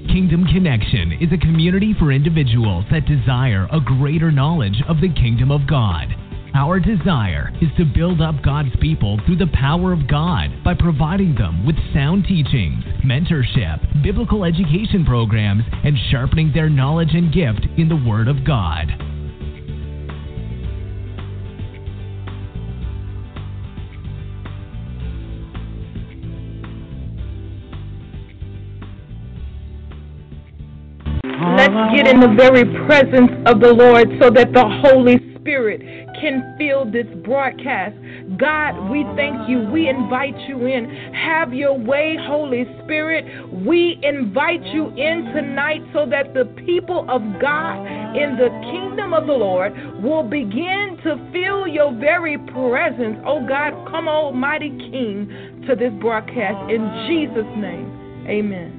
Kingdom Connection is a community for individuals that desire a greater knowledge of the kingdom of God. Our desire is to build up God's people through the power of God by providing them with sound teachings, mentorship, biblical education programs, and sharpening their knowledge and gift in the Word of God. Let's get in the very presence of the Lord so that the Holy Spirit can fill this broadcast. God, we thank you. We invite you in. Have your way, Holy Spirit. We invite you in tonight so that the people of God in the kingdom of the Lord will begin to feel your very presence. Oh God, come, Almighty King, to this broadcast. In Jesus' name, amen.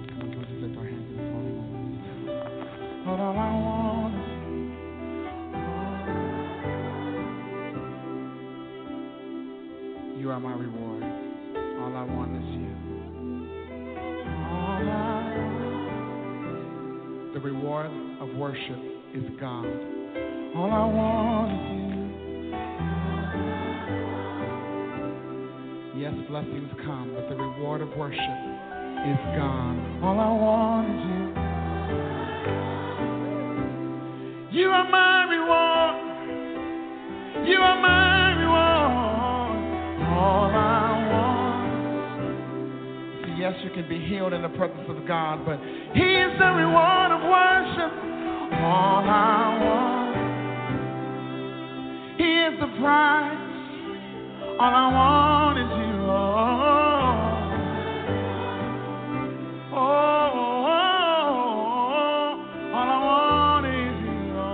You are my reward. All I want is you. The reward of worship is God. All I want is you. Yes, blessings come, but the reward of worship is God. All I want is you. You are my reward. You are my reward. All I want. See, yes, you can be healed in the presence of God, but He is the reward of worship. All I want. He is the prize. All I want is you. All I want is you.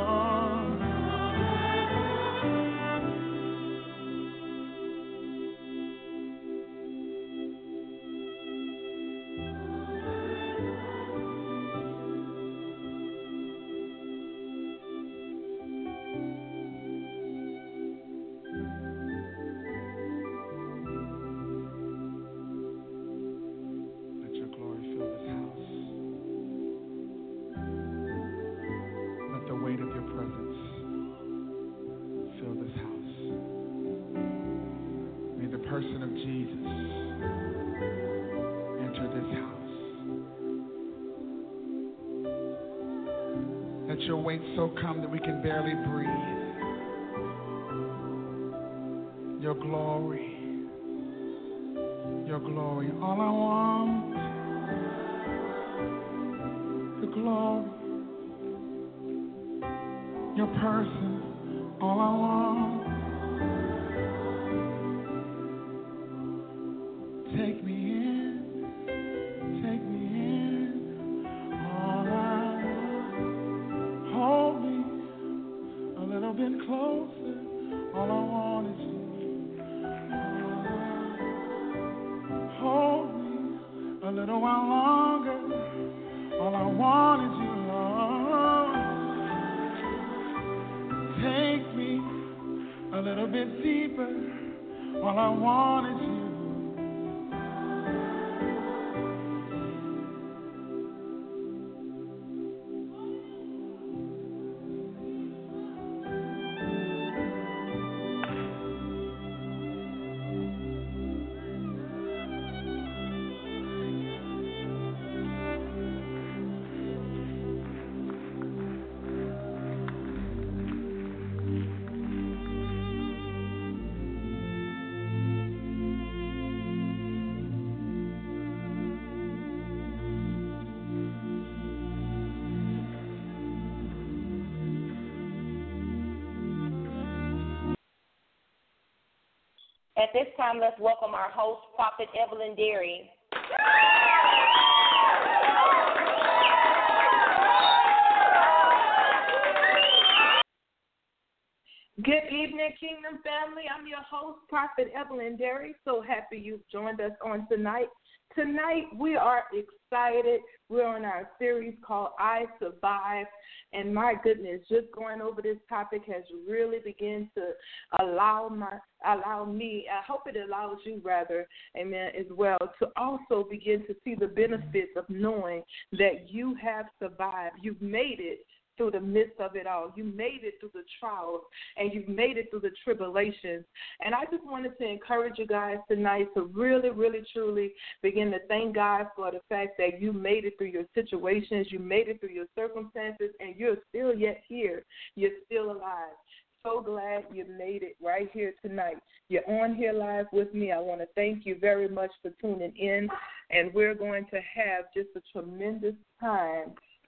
Person of Jesus enter this house. Let your weight so come that we can barely breathe. Your glory, all I want, the glory, your person, all I want. Take me in, all I want. Hold me a little bit closer, all I want is you. Hold me a little while longer, all I want is you, Lord. Take me a little bit deeper, all I want is you. At this time, let's welcome our host, Prophet Evelyn Derry. Good evening, Kingdom family. I'm your host, Prophet Evelyn Derry. So happy you've joined us on tonight Tonight, we are excited. We're on our series called I Survive. And my goodness, just going over this topic has really begun to allow me, I hope it allows you rather, amen, as well, to also begin to see the benefits of knowing that you have survived. You've made it through the midst of it all. You made it through the trials, and you've made it through the tribulations. And I just wanted to encourage you guys tonight to really, really, truly begin to thank God for the fact that you made it through your situations, you made it through your circumstances, and you're still yet here. You're still alive. So glad you made it right here tonight. You're on here live with me. I want to thank you very much for tuning in, and we're going to have just a tremendous time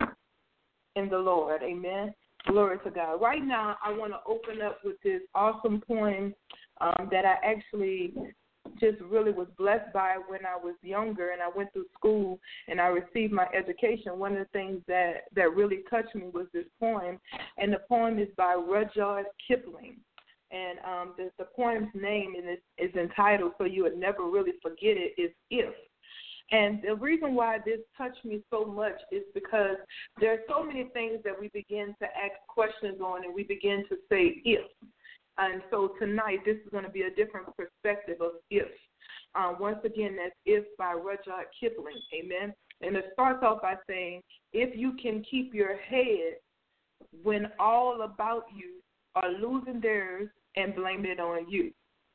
in the Lord. Amen. Glory to God. Right now, I want to open up with this awesome poem that I actually just really was blessed by when I was younger and I went through school and I received my education. One of the things that really touched me was this poem, and the poem is by Rudyard Kipling. And the poem's name is entitled, so you would never really forget it, is If. And the reason why this touched me so much is because there are so many things that we begin to ask questions on and we begin to say if. And so tonight this is going to be a different perspective of if. Once again, that's If by Rudyard Kipling. Amen. And it starts off by saying, if you can keep your head when all about you are losing theirs and blaming it on you.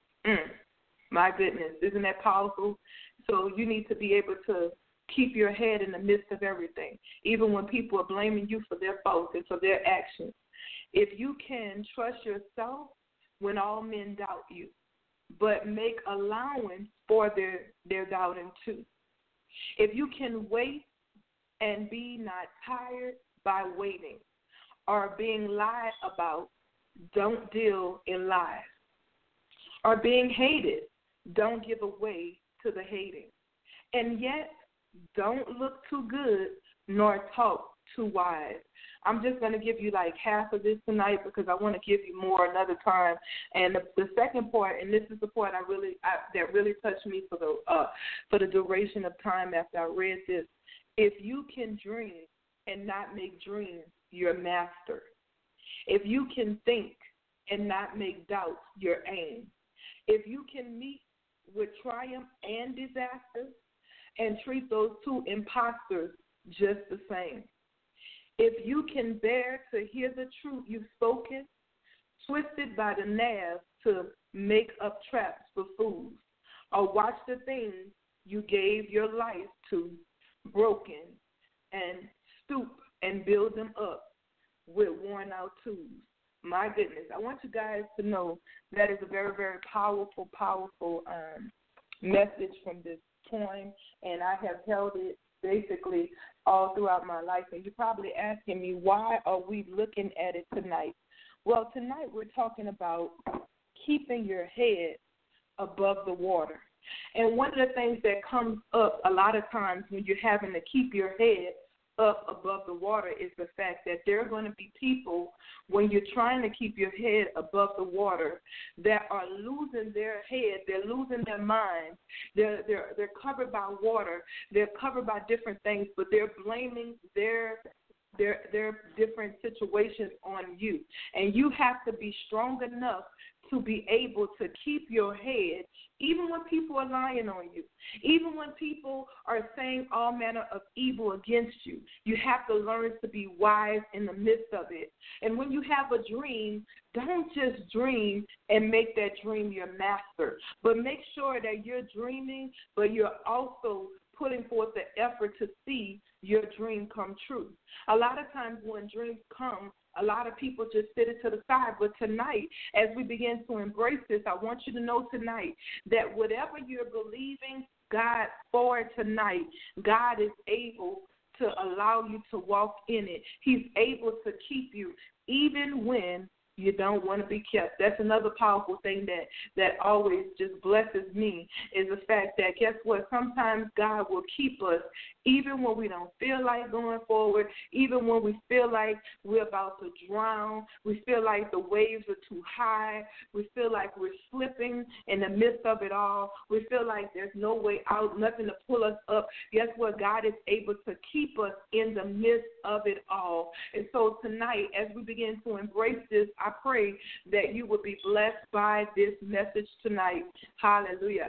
My goodness, isn't that powerful? So you need to be able to keep your head in the midst of everything, even when people are blaming you for their faults and for their actions. If you can trust yourself when all men doubt you, but make allowance for their doubting too. If you can wait and be not tired by waiting or being lied about, don't deal in lies. Or being hated, don't give away to the hating. And yet, don't look too good nor talk too wise. I'm just going to give you like half of this tonight because I want to give you more another time. And the second part, and this is the part that really touched me for the duration of time after I read this. If you can dream and not make dreams your master. If you can think and not make doubts your aim. If you can meet with triumph and disaster and treat those two imposters just the same. If you can bear to hear the truth you've spoken, twisted by the nerve to make up traps for fools, or watch the things you gave your life to broken and stoop and build them up with worn out tools. My goodness, I want you guys to know that is a very, very powerful message from this poem, and I have held it basically all throughout my life. And you're probably asking me, why are we looking at it tonight? Well, tonight we're talking about keeping your head above the water. And one of the things that comes up a lot of times when you're having to keep your head up above the water is the fact that there are going to be people, when you're trying to keep your head above the water, that are losing their head, they're losing their mind, they're covered by water, they're covered by different things, but they're blaming their different situations on you. And you have to be strong enough to be able to keep your head, even when people are lying on you, even when people are saying all manner of evil against you. You have to learn to be wise in the midst of it. And when you have a dream, don't just dream and make that dream your master, but make sure that you're dreaming, but you're also putting forth the effort to see your dream come true. A lot of times when dreams come, a lot of people just sit it to the side. But tonight, as we begin to embrace this, I want you to know tonight that whatever you're believing God for tonight, God is able to allow you to walk in it. He's able to keep you even when you don't want to be kept. That's another powerful thing that always just blesses me, is the fact that, guess what, sometimes God will keep us Even when we don't feel like going forward, even when we feel like we're about to drown, we feel like the waves are too high, we feel like we're slipping in the midst of it all, we feel like there's no way out, nothing to pull us up. Guess what? God is able to keep us in the midst of it all. And so tonight, as we begin to embrace this, I pray that you will be blessed by this message tonight. Hallelujah.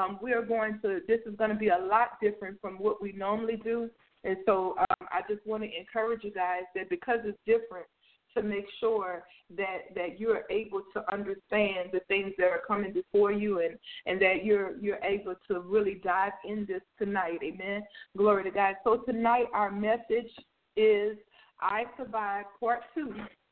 This is going to be a lot different from what we normally do. And so I just want to encourage you guys that because it's different, to make sure that you're able to understand the things that are coming before you and that you're able to really dive in this tonight. Amen. Glory to God. So tonight our message is I Survive Part 2,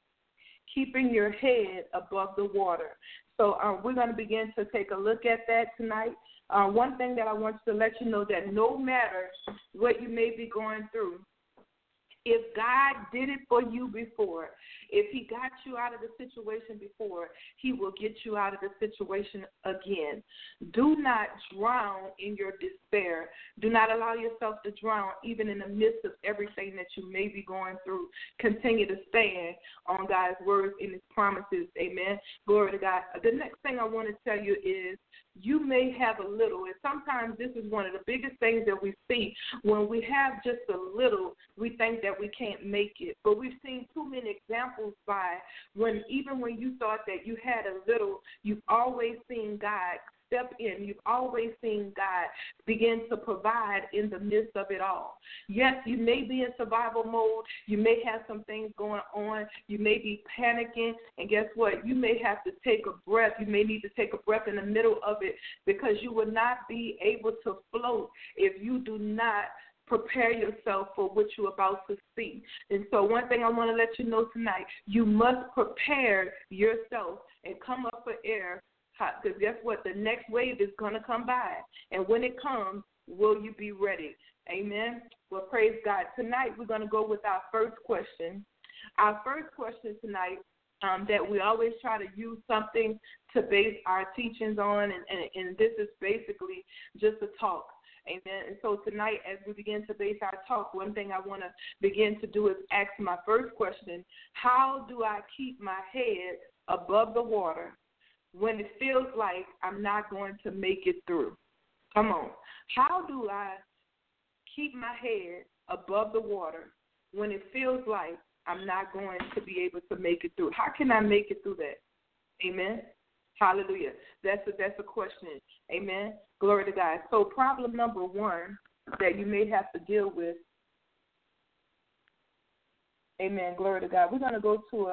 Keeping Your Head Above the Water. So we're going to begin to take a look at that tonight. One thing that I want to let you know that no matter what you may be going through, if God did it for you before, if he got you out of the situation before, he will get you out of the situation again. Do not drown in your despair. Do not allow yourself to drown even in the midst of everything that you may be going through. Continue to stand on God's words and his promises. Amen. Glory to God. The next thing I want to tell you is you may have a little, and sometimes this is one of the biggest things that we see. When we have just a little, we think that we can't make it. But we've seen too many examples even when you thought that you had a little, you've always seen God step in. You've always seen God begin to provide in the midst of it all. Yes, you may be in survival mode. You may have some things going on. You may be panicking. And guess what? You may have to take a breath. You may need to take a breath in the middle of it because you will not be able to float if you do not prepare yourself for what you're about to see. And so one thing I want to let you know tonight, you must prepare yourself and come up for air. Because guess what? The next wave is going to come by. And when it comes, will you be ready? Amen. Well, praise God. Tonight we're going to go with our first question. Our first question tonight, that we always try to use something to base our teachings on, and this is basically just a talk. Amen. And so tonight, as we begin to base our talk, one thing I want to begin to do is ask my first question: how do I keep my head above the water when it feels like I'm not going to make it through? Come on. How do I keep my head above the water when it feels like I'm not going to be able to make it through? How can I make it through that? Amen. Hallelujah. That's a question. Amen. Glory to God. So problem number one that you may have to deal with. Amen. Glory to God. We're going to go to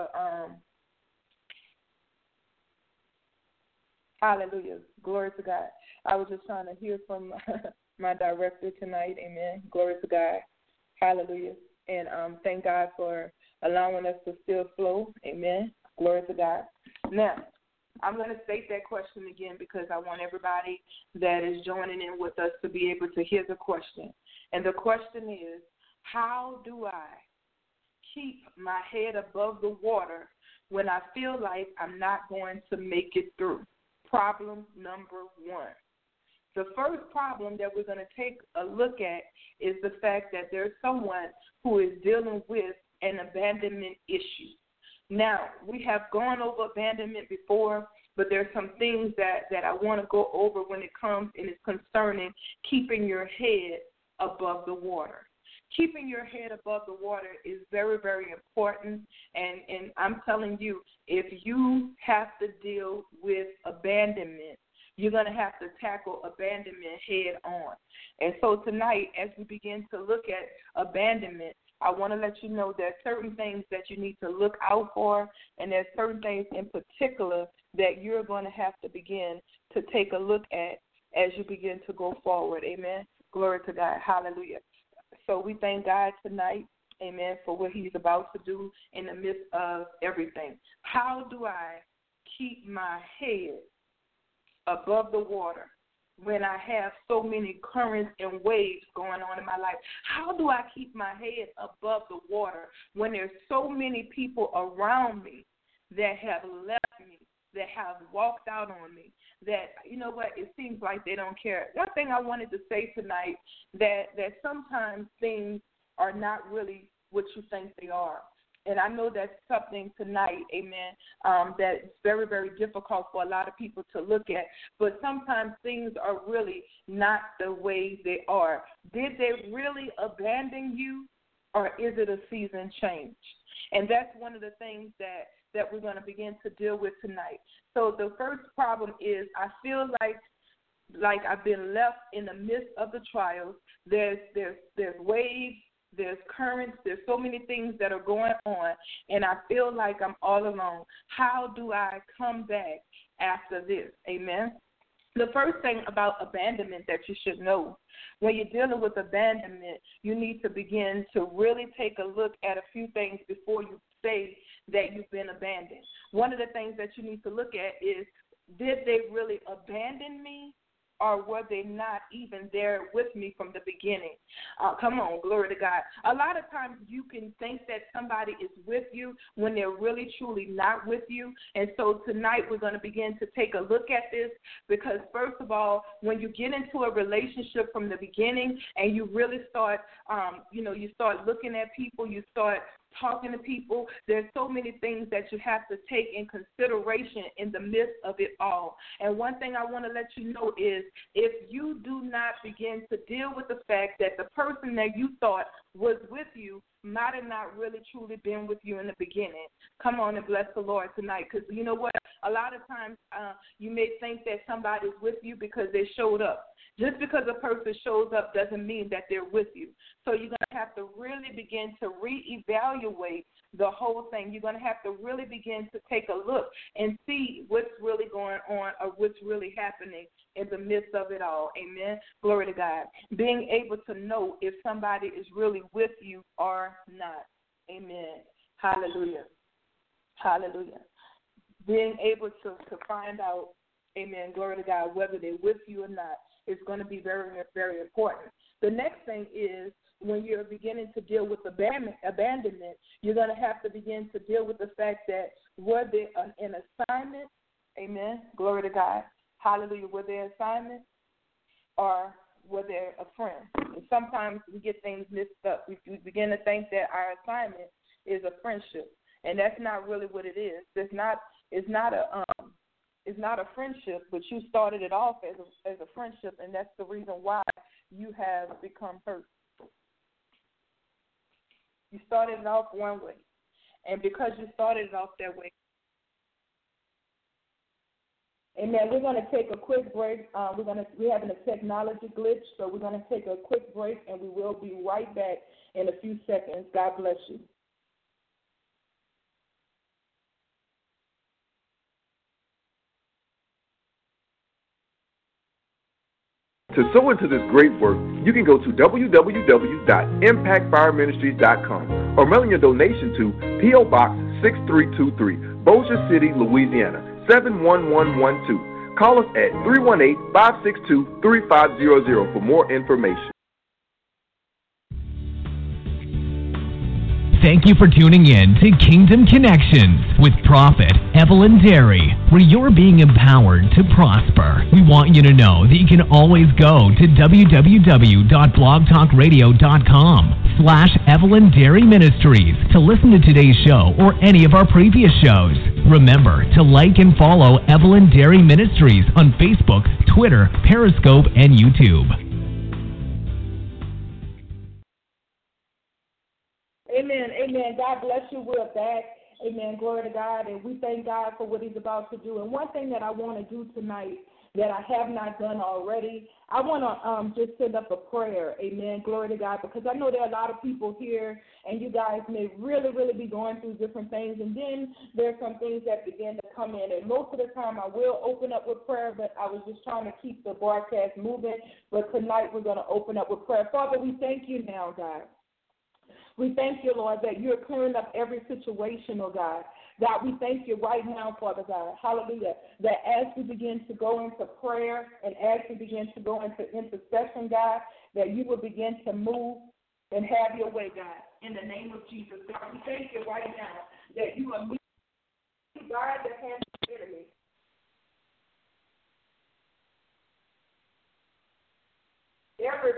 hallelujah. Glory to God. I was just trying to hear from my director tonight. Amen. Glory to God. Hallelujah. And thank God for allowing us to still flow. Amen. Glory to God. Now, I'm going to state that question again because I want everybody that is joining in with us to be able to hear the question. And the question is, how do I keep my head above the water when I feel like I'm not going to make it through? Problem number one. The first problem that we're going to take a look at is the fact that there's someone who is dealing with an abandonment issue. Now, we have gone over abandonment before, but there's some things that I want to go over when it comes and it's concerning keeping your head above the water. Keeping your head above the water is very, very important, and I'm telling you, if you have to deal with abandonment, you're going to have to tackle abandonment head on. And so tonight, as we begin to look at abandonment, I want to let you know there's certain things that you need to look out for, and there's certain things in particular that you're going to have to begin to take a look at as you begin to go forward. Amen. Glory to God. Hallelujah. So we thank God tonight, amen, for what he's about to do in the midst of everything. How do I keep my head above the water when I have so many currents and waves going on in my life? How do I keep my head above the water when there's so many people around me that have left me that have walked out on me, that, you know what, it seems like they don't care. One thing I wanted to say tonight, that sometimes things are not really what you think they are. And I know that's something tonight, amen, that's very, very difficult for a lot of people to look at. But sometimes things are really not the way they are. Did they really abandon you, or is it a season change? And that's one of the things that we're going to begin to deal with tonight. So the first problem is I feel like I've been left in the midst of the trials. There's waves, there's currents, there's so many things that are going on, and I feel like I'm all alone. How do I come back after this? Amen. The first thing about abandonment that you should know, when you're dealing with abandonment, you need to begin to really take a look at a few things before you say that you've been abandoned. One of the things that you need to look at is, did they really abandon me, or were they not even there with me from the beginning? Come on, glory to God. A lot of times you can think that somebody is with you when they're really, truly not with you. And so tonight we're going to begin to take a look at this, because first of all, when you get into a relationship from the beginning and you really start, you start looking at people, you start talking to people, there's so many things that you have to take in consideration in the midst of it all. And one thing I want to let you know is, if you do not begin to deal with the fact that the person that you thought was with you might have not really truly been with you in the beginning. Come on and bless the Lord tonight, because you know what? A lot of times you may think that somebody's with you because they showed up. Just because a person shows up doesn't mean that they're with you. So you're going to have to really begin to reevaluate the whole thing. You're going to have to really begin to take a look and see what's really going on, or what's really happening in the midst of it all. Amen. Glory to God. Being able to know if somebody is really with you or not. Amen. Hallelujah. Hallelujah. Being able to find out, amen, glory to God, whether they're with you or not is going to be very, very important. The next thing is, when you're beginning to deal with abandonment, you're going to have to begin to deal with the fact that were they an assignment, amen, glory to God, hallelujah, were they an assignment, or were they a friend? And sometimes we get things mixed up. We begin to think that our assignment is a friendship, and that's not really what it is. It's not a friendship, but you started it off as a friendship, and that's the reason why you have become hurt. You started it off one way, and because you started it off that way, amen, we're going to take a quick break. We're having a technology glitch, so we're going to take a quick break, and we will be right back in a few seconds. God bless you. To sow into this great work, you can go to www.impactfireministries.com or mail your donation to P.O. Box 6323, Bossier City, Louisiana, 71112. Call us at 318-562-3500 for more information. Thank you for tuning in to Kingdom Connections with Prophet Evelyn Derry, where you're being empowered to prosper. We want you to know that you can always go to www.blogtalkradio.com/Evelyn Derry Ministries to listen to today's show or any of our previous shows. Remember to like and follow Evelyn Derry Ministries on Facebook, Twitter, Periscope, and YouTube. Amen, amen. God bless you. We're back. Amen. Glory to God. And we thank God for what he's about to do. And one thing that I want to do tonight that I have not done already, I want to just send up a prayer. Amen. Glory to God. Because I know there are a lot of people here, and you guys may really, really be going through different things. And then there's some things that begin to come in. And most of the time I will open up with prayer, but I was just trying to keep the broadcast moving. But tonight we're going to open up with prayer. Father, we thank you now, God. We thank you, Lord, that you're clearing up every situation, oh God. God, we thank you right now, Father God, hallelujah, that as we begin to go into prayer and as we begin to go into intercession, God, that you will begin to move and have your way, God, in the name of Jesus. God, we thank you right now that you are moving, guard the hands of the enemy. every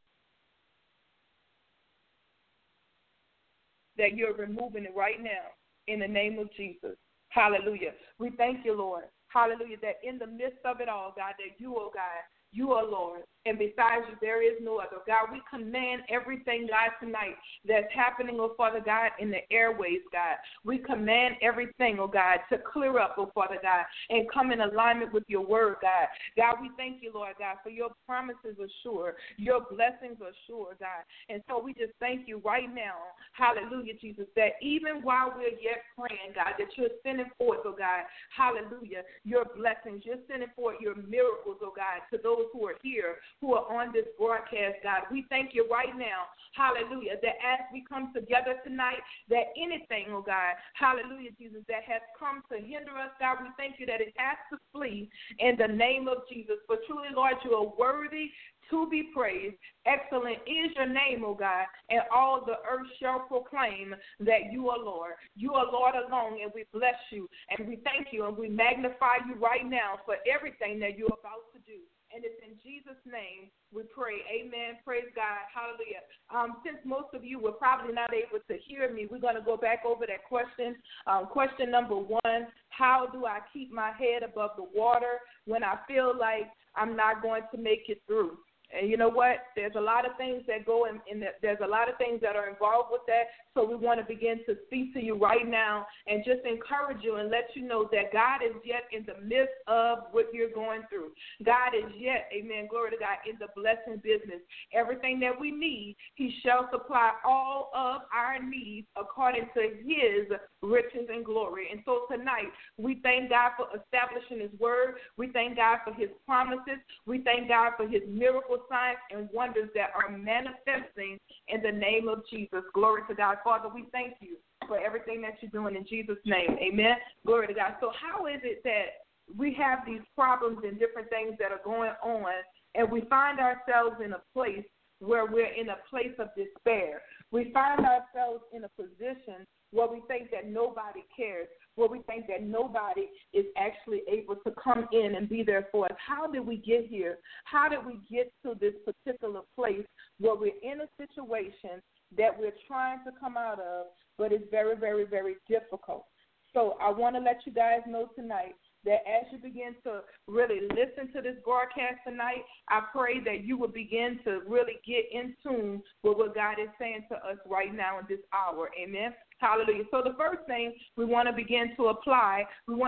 that you're removing it right now in the name of Jesus. Hallelujah. We thank you, Lord. Hallelujah, that in the midst of it all, God, that you, oh God, you are Lord, and besides you, there is no other. God, we command everything, God, tonight that's happening, oh Father God, in the airways, God. We command everything, oh God, to clear up, oh Father God, and come in alignment with your word, God. God, we thank you, Lord God, for your promises are sure. Your blessings are sure, God. And so we just thank you right now, hallelujah, Jesus, that even while we're yet praying, God, that you're sending forth, oh God, hallelujah, your blessings. You're sending forth your miracles, oh God, to those who are here, who are on this broadcast, God. We thank you right now, hallelujah, that as we come together tonight, that anything, oh God, hallelujah, Jesus, that has come to hinder us, God, we thank you that it has to flee in the name of Jesus. For truly, Lord, you are worthy to be praised. Excellent is your name, O God, and all the earth shall proclaim that you are Lord. You are Lord alone, and we bless you, and we thank you, and we magnify you right now for everything that you're about to do. And it's in Jesus' name we pray. Amen. Praise God. Hallelujah. Since most of you were probably not able to hear me, we're going to go back over that question. Question number 1, how do I keep my head above the water when I feel like I'm not going to make it through? And you know what? There's a lot of things that go in that. There's a lot of things that are involved with that. So we want to begin to speak to you right now and just encourage you and let you know that God is yet in the midst of what you're going through. God is yet, amen, glory to God, in the blessing business. Everything that we need, he shall supply all of our needs according to his riches and glory. And so tonight, we thank God for establishing his word. We thank God for his promises. We thank God for his miracles, signs, and wonders that are manifesting in the name of Jesus. Glory to God. Father, we thank you for everything that you're doing in Jesus' name. Amen. Glory to God. So how is it that we have these problems and different things that are going on, and we find ourselves in a place where we're in a place of despair? We find ourselves in a position where we think that nobody cares, where we think that nobody is actually able to come in and be there for us. How did we get here? How did we get to this particular place where we're in a situation that we're trying to come out of, but it's very, very, very difficult? So I want to let you guys know tonight that as you begin to really listen to this broadcast tonight, I pray that you will begin to really get in tune with what God is saying to us right now in this hour. Amen. Hallelujah. So the first thing we want to begin to apply,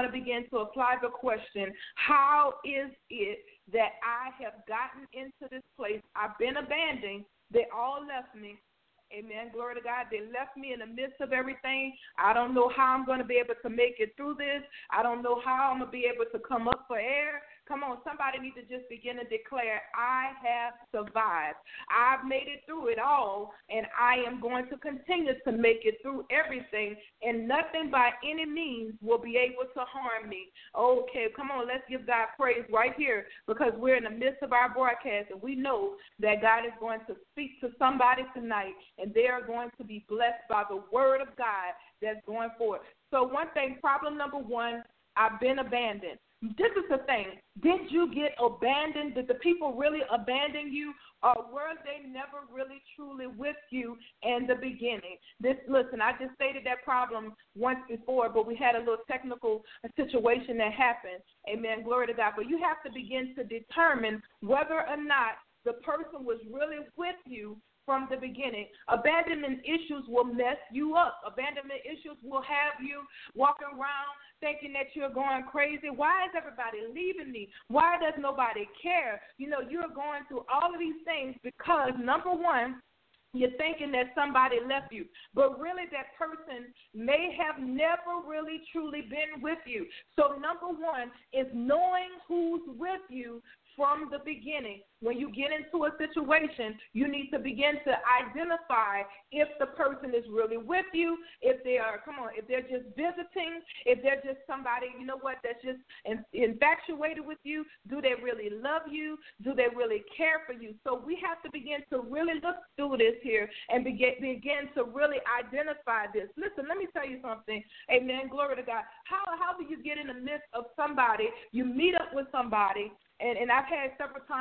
the question, how is it that I have gotten into this place? I've been abandoned. They all left me. Amen. Glory to God. They left me in the midst of everything. I don't know how I'm going to be able to make it through this. I don't know how I'm going to be able to come up for air. Come on, somebody needs to just begin to declare, I have survived. I've made it through it all, and I am going to continue to make it through everything, and nothing by any means will be able to harm me. Okay, come on, let's give God praise right here, because we're in the midst of our broadcast, and we know that God is going to speak to somebody tonight, and they are going to be blessed by the word of God that's going forward. So one thing, problem number 1, I've been abandoned. This is the thing. Did you get abandoned? Did the people really abandon you? Or were they never really truly with you in the beginning? Listen, I just stated that problem once before, but we had a little technical situation that happened. Amen. Glory to God. But you have to begin to determine whether or not the person was really with you from the beginning. Abandonment issues will mess you up. Abandonment issues will have you walking around thinking that you're going crazy. Why is everybody leaving me? Why does nobody care? You know, you're going through all of these things because, number 1, you're thinking that somebody left you, but really that person may have never really truly been with you. So number 1 is knowing who's with you from the beginning. When you get into a situation, you need to begin to identify if the person is really with you, if they are, if they're just visiting, if they're just somebody, you know what, that's just infatuated with you. Do they really love you? Do they really care for you? So we have to begin to really look through this here and begin to really identify this. Listen, let me tell you something. Amen. Glory to God. How do you get in the midst of somebody? You meet up with somebody, and I've had several times in my life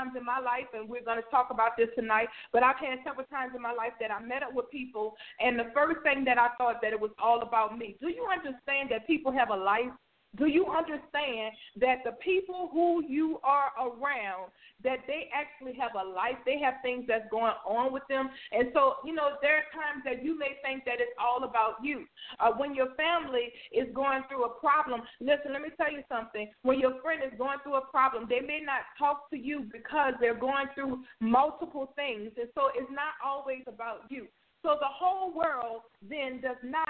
life, and we're going to talk about this tonight, but I've had several times in my life that I met up with people, and the first thing that I thought that it was all about me. Do you understand that people have a life? Do you understand that the people who you are around, that they actually have a life? They have things that's going on with them. And so, there are times that you may think that it's all about you. When your family is going through a problem, listen, let me tell you something. When your friend is going through a problem, they may not talk to you because they're going through multiple things. And so it's not always about you. So the whole world then does not,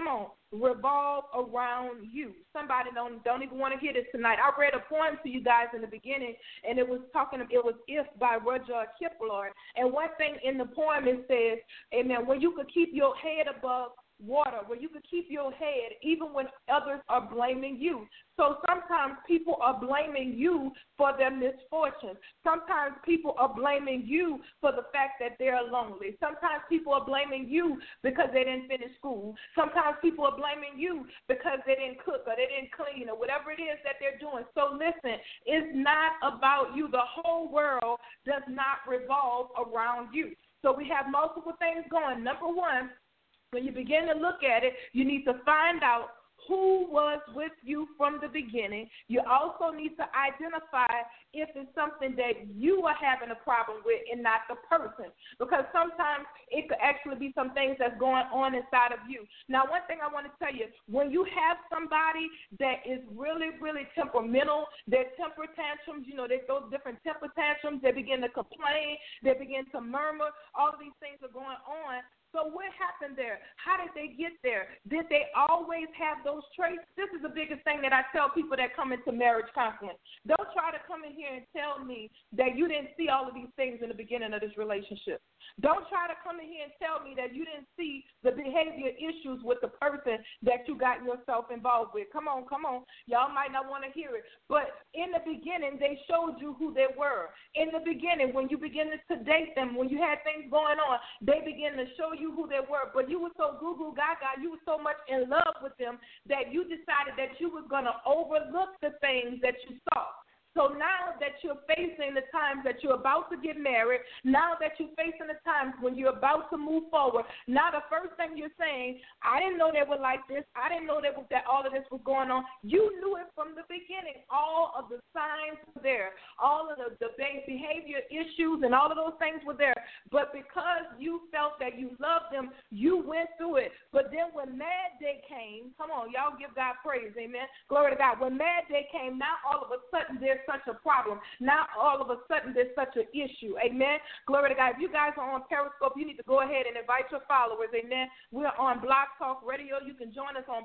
revolve around you. Somebody don't even want to hear this tonight. I read a poem to you guys in the beginning, and it was If by Rudyard Kipling. And one thing in the poem, it says, amen, when you could keep your head above water, where you could keep your head even when others are blaming you. So sometimes people are blaming you for their misfortunes. Sometimes people are blaming you for the fact that they're lonely. Sometimes people are blaming you because they didn't finish school. Sometimes people are blaming you because they didn't cook or they didn't clean or whatever it is that they're doing. So listen, it's not about you. The whole world does not revolve around you. So we have multiple things going. Number one, when you begin to look at it, you need to find out who was with you from the beginning. You also need to identify if it's something that you are having a problem with and not the person, because sometimes it could actually be some things that's going on inside of you. Now, one thing I want to tell you, when you have somebody that is really, really temperamental, their temper tantrums, they throw different temper tantrums, they begin to complain, they begin to murmur, all of these things are going on. So what happened there? How did they get there? Did they always have those traits? This is the biggest thing that I tell people that come into marriage counseling. Don't try to come in here and tell me that you didn't see all of these things in the beginning of this relationship. Don't try to come in here and tell me that you didn't see the behavior issues with the person that you got yourself involved with. Come on. Y'all might not want to hear it. But in the beginning, they showed you who they were. In the beginning, when you begin to date them, when you had things going on, they begin to show you who they were. But you were so goo-goo gaga, you were so much in love with them that you decided that you was going to overlook the things that you saw. So now that you're facing the times that you're about to get married, now that you're facing the times when you're about to move forward, now the first thing you're saying, I didn't know they were like this. I didn't know that all of this was going on. You knew it from the beginning. All of the signs were there. All of the behavior issues and all of those things were there. But because you felt that you loved them, you went through it. But then when Mad Day came, come on, y'all give God praise, amen. Glory to God. When Mad Day came, now all of a sudden there's such a problem. Now all of a sudden there's such an issue. Amen. Glory to God. If you guys are on Periscope, you need to go ahead and invite your followers. Amen. We're on Blog Talk Radio. You can join us on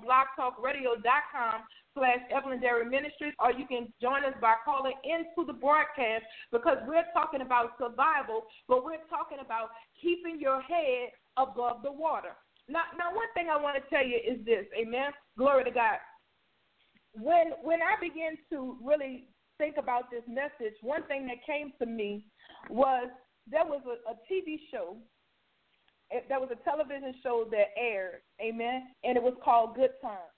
blogtalkradio.com/Evelyn Derry Ministries, or you can join us by calling into the broadcast, because we're talking about survival, but we're talking about keeping your head above the water. Now one thing I want to tell you is this. Amen. Glory to God. When I begin to really think about this message, one thing that came to me was there was a TV show, there was a television show that aired, amen, and it was called Good Times.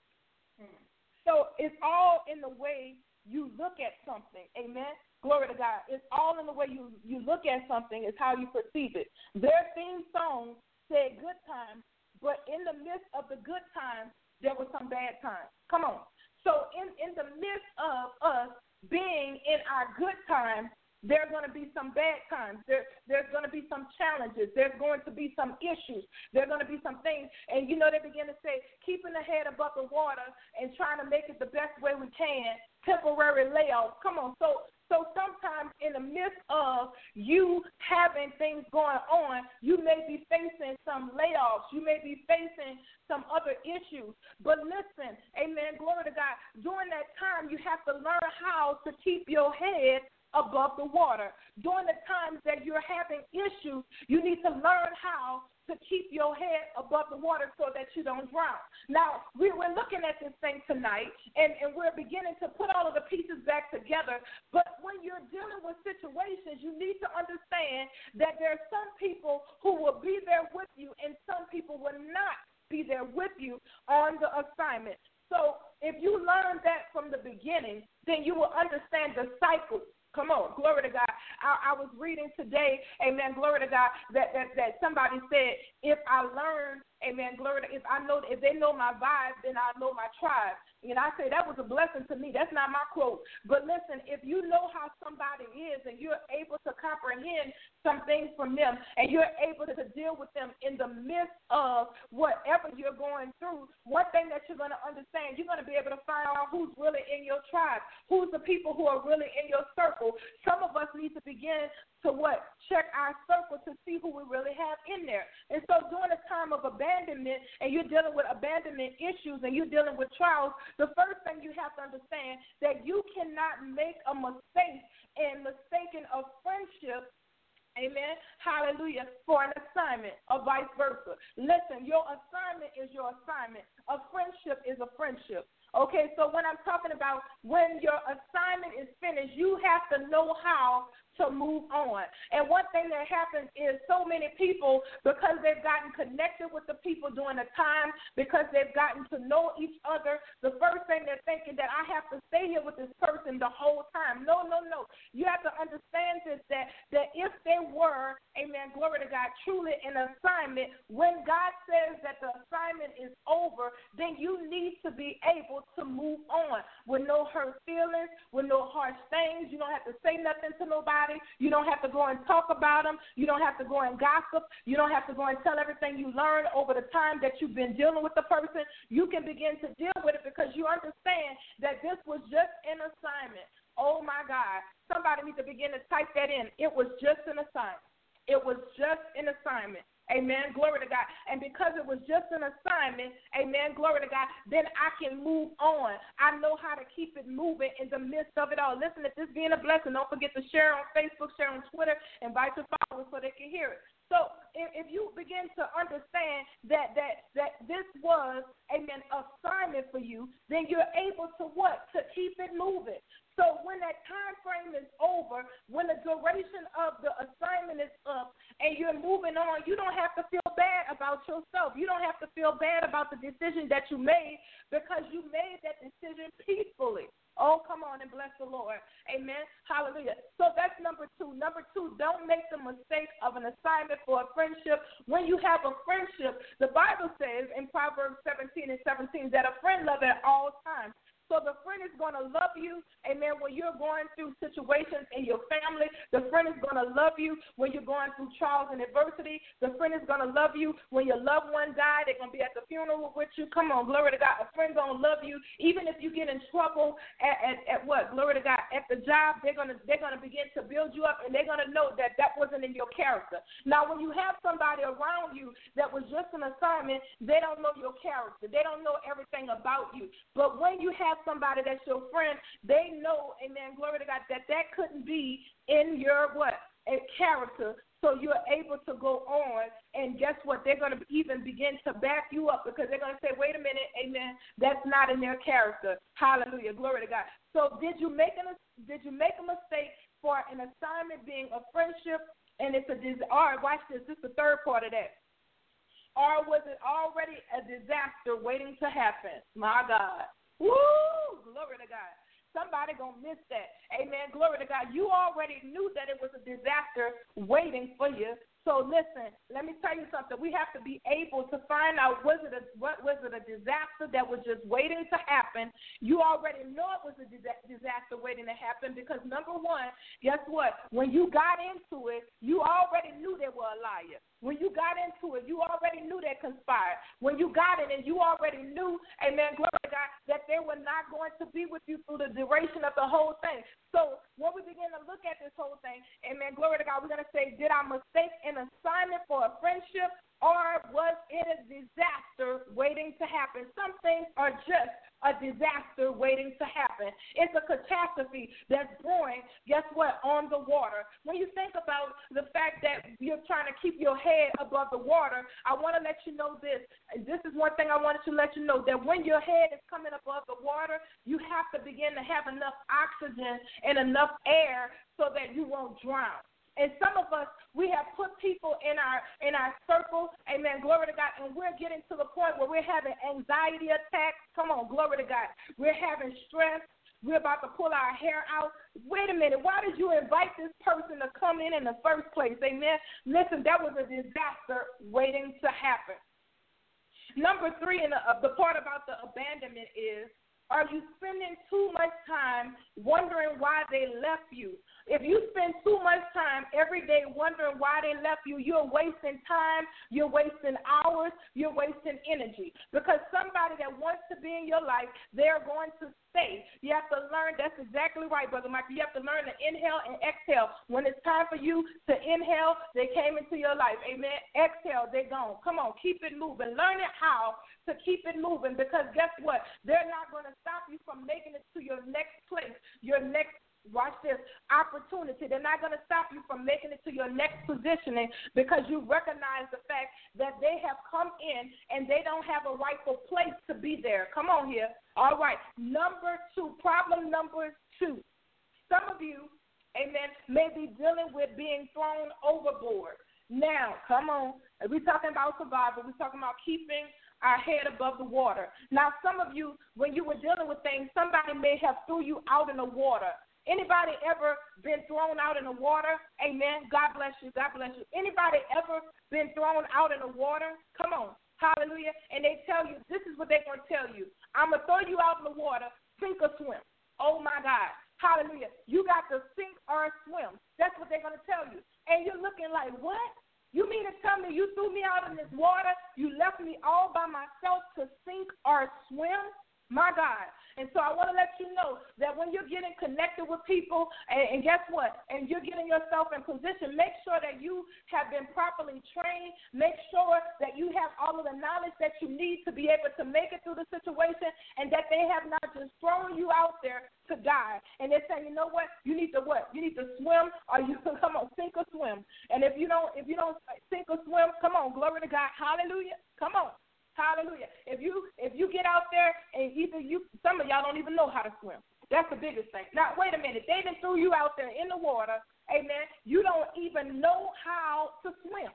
So it's all in the way you look at something, amen. Glory to God. It's all in the way you look at something is how you perceive it. Their theme song said good times, but in the midst of the good times, there was some bad times. Come on. So in the midst of us being in our good times, there are going to be some bad times. There's going to be some challenges. There's going to be some issues. There are going to be some things. And, they begin to say, keeping the head above the water and trying to make it the best way we can, temporary layoffs. Come on. So sometimes in the midst of you having things going on, you may be facing some layoffs. You may be facing some other issues. But listen, amen, glory to God, during that time you have to learn how to keep your head above the water. During the times that you're having issues, you need to learn how to keep your head above the water so that you don't drown. Now, we're looking at this thing tonight, and we're beginning to put all of the pieces back together. But when you're dealing with situations, you need to understand that there are some people who will be there with you, and some people will not be there with you on the assignment. So if you learn that from the beginning, then you will understand the cycle. Come on, glory to God. I was reading today, amen, glory to God, that somebody said, if I learn, amen, glory to, if they know my vibe, then I know my tribe. And I say that was a blessing to me. That's not my quote. But listen, if you know how somebody is and you're able to comprehend some things from them and you're able to deal with them in the midst of whatever you're going through, one thing that you're going to understand, you're going to be able to find out who's really in your tribe, who's the people who are really in your circle. Some of us need to begin to check our circle to see who we really have in there. And so during a time of abandonment and you're dealing with abandonment issues and you're dealing with trials, the first thing you have to understand that you cannot make a mistake in mistaking a friendship, amen, hallelujah, for an assignment or vice versa. Listen, your assignment is your assignment. A friendship is a friendship. Okay, so when I'm talking about when your assignment is finished, you have to know how to move on. And one thing that happens is so many people, because they've gotten connected with the people during the time, because they've gotten to know each other, the first thing they're thinking that I have to stay here with this person the whole time. No. You have to understand this, that if they were, amen, glory to God, truly an assignment, when God says that the assignment is over, then you need to be able to move on with no hurt feelings, with no harsh things. You don't have to say nothing to nobody. You don't have to go and talk about them. You don't have to go and gossip. You don't have to go and tell everything you learned over the time that you've been dealing with the person. You can begin to deal with it because you understand that this was just an assignment. Oh, my God. Somebody needs to begin to type that in. It was just an assignment. It was just an assignment. Amen. Glory to God. And because it was just an assignment, amen, glory to God, then I can move on. I know how to keep it moving in the midst of it all. Listen, if this being a blessing, don't forget to share on Facebook, share on Twitter, invite your followers so they can hear it. So if you begin to understand that this was, amen, assignment for you, then you're able to what? To keep it moving. So when that time frame is over, when the duration of the assignment is up and you're moving on, you don't have to feel bad about yourself. You don't have to feel bad about the decision that you made because you made that decision peacefully. Oh, come on and bless the Lord. Amen. Hallelujah. So that's number two. Number two, don't make the mistake of an assignment for a friendship. When you have a friendship, the Bible says in Proverbs 17:17 that a friend loves at all times. So the friend is going to love you, amen, when you're going through situations in your family. The friend is going to love you when you're going through trials and adversity. The friend is going to love you when your loved one died. They're going to be at the funeral with you. Come on, glory to God. A friend going to love you even if you get in trouble at what? Glory to God. At the job, they're going to begin to build you up, and they're going to know that wasn't in your character. Now, when you have somebody around you that was just an assignment, they don't know your character. They don't know everything about you. But when you have somebody that's your friend, they know, amen, glory to God, that couldn't be in your a character. So you're able to go on, and guess what? They're going to even begin to back you up because they're going to say, wait a minute, amen, that's not in their character. Hallelujah, glory to God. So did you make a mistake for an assignment being a friendship, and it's watch this is the third part of that. Or was it already a disaster waiting to happen? My God. Woo! Glory to God. Somebody going to miss that. Amen. Glory to God. You already knew that it was a disaster waiting for you. So listen, let me tell you something. We have to be able to find out, was it a disaster that was just waiting to happen? You already know it was a disaster waiting to happen because, number one, guess what? When you got into it, you already knew they were a liar. When you got into it, you already knew they conspired. When you got in it, you already knew, amen, glory to God, that they were not going to be with you through the duration of the whole thing. So when we begin to look at this whole thing, amen, glory to God, we're going to say, did I mistake an assignment for a friendship, or was it a disaster waiting to happen? Some things are just a disaster waiting to happen. It's a catastrophe that's brewing, guess what, on the water. When you think about the fact that you're trying to keep your head above the water, I want to let you know this. This is one thing I wanted to let you know, that when your head is coming above the water, you have to begin to have enough oxygen and enough air so that you won't drown. And some of us, we have put people in our circle, amen, glory to God, and we're getting to the point where we're having anxiety attacks. Come on, glory to God. We're having stress. We're about to pull our hair out. Wait a minute. Why did you invite this person to come in the first place? Amen. Listen, that was a disaster waiting to happen. Number 3, and the part about the abandonment is, are you spending too much time wondering why they left you? If you spend too much time every day wondering why they left you, you're wasting time, you're wasting hours, you're wasting energy. Because somebody that wants to be in your life, they're going to stay. You have to learn, that's exactly right, Brother Michael. You have to learn to inhale and exhale. When it's time for you to inhale, they came into your life. Amen. Exhale, they're gone. Come on, keep it moving. Learn it how to keep it moving, because guess what? They're not going to stop you from making it to your next place, your next, watch this, opportunity. They're not going to stop you from making it to your next positioning, because you recognize the fact that they have come in and they don't have a rightful place to be there. Come on here. All right. Problem number 2. Some of you, amen, may be dealing with being thrown overboard. Now, come on. We're talking about survival. We're talking about keeping our head above the water. Now, some of you, when you were dealing with things, somebody may have threw you out in the water. Anybody ever been thrown out in the water? Amen. God bless you. God bless you. Anybody ever been thrown out in the water? Come on. Hallelujah. And they tell you, this is what they're going to tell you. I'm going to throw you out in the water, sink or swim. Oh, my God. Hallelujah. You got to sink or swim. That's what they're going to tell you. And you're looking like, what? You mean to tell me you threw me out in this water, you left me all by myself to sink or swim? My God. And so I want to let you know that when you're getting connected with people, and guess what? And you're getting yourself in position, make sure that you have been properly trained. Make sure that you have all of the knowledge that you need to be able to make it through the situation, and that they have not just thrown you out there to die. And they're saying, you know what? You need to what? You need to swim, or you can come on, sink or swim. And if you don't sink or swim, come on, glory to God. Hallelujah. Come on. Hallelujah. If you get out there and some of y'all don't even know how to swim. That's the biggest thing. Now, wait a minute. They done threw you out there in the water. Amen. You don't even know how to swim.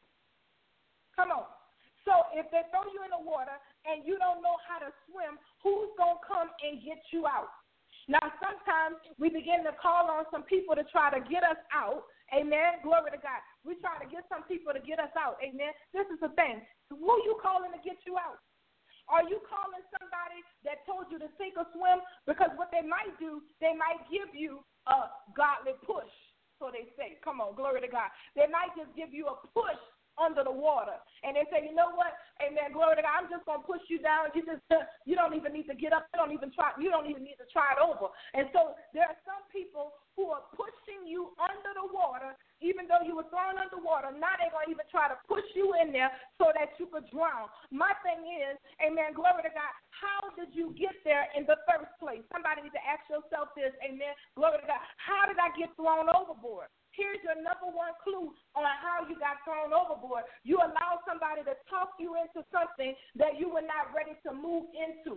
Come on. So if they throw you in the water and you don't know how to swim, who's going to come and get you out? Now, sometimes we begin to call on some people to try to get us out. Amen. Glory to God. We try to get some people to get us out. Amen. This is the thing. Who are you calling to get you out? Are you calling somebody that told you to sink or swim? Because what they might do, they might give you a godly push, so they say. Come on, glory to God. They might just give you a push under the water. And they say, you know what? Amen, glory to God, I'm just going to push you down. You don't even need to get up. You don't even need to try it over. And so there are some people who are pushing you under the water, even though you were thrown underwater. Now they're going to even try to push you in there so that you could drown. My thing is, amen, glory to God, how did you get there in the first place? Somebody needs to ask yourself this, amen, glory to God. How did I get thrown overboard? Here's your number one clue on how you got thrown overboard. You allow somebody to talk you into something that you were not ready to move into.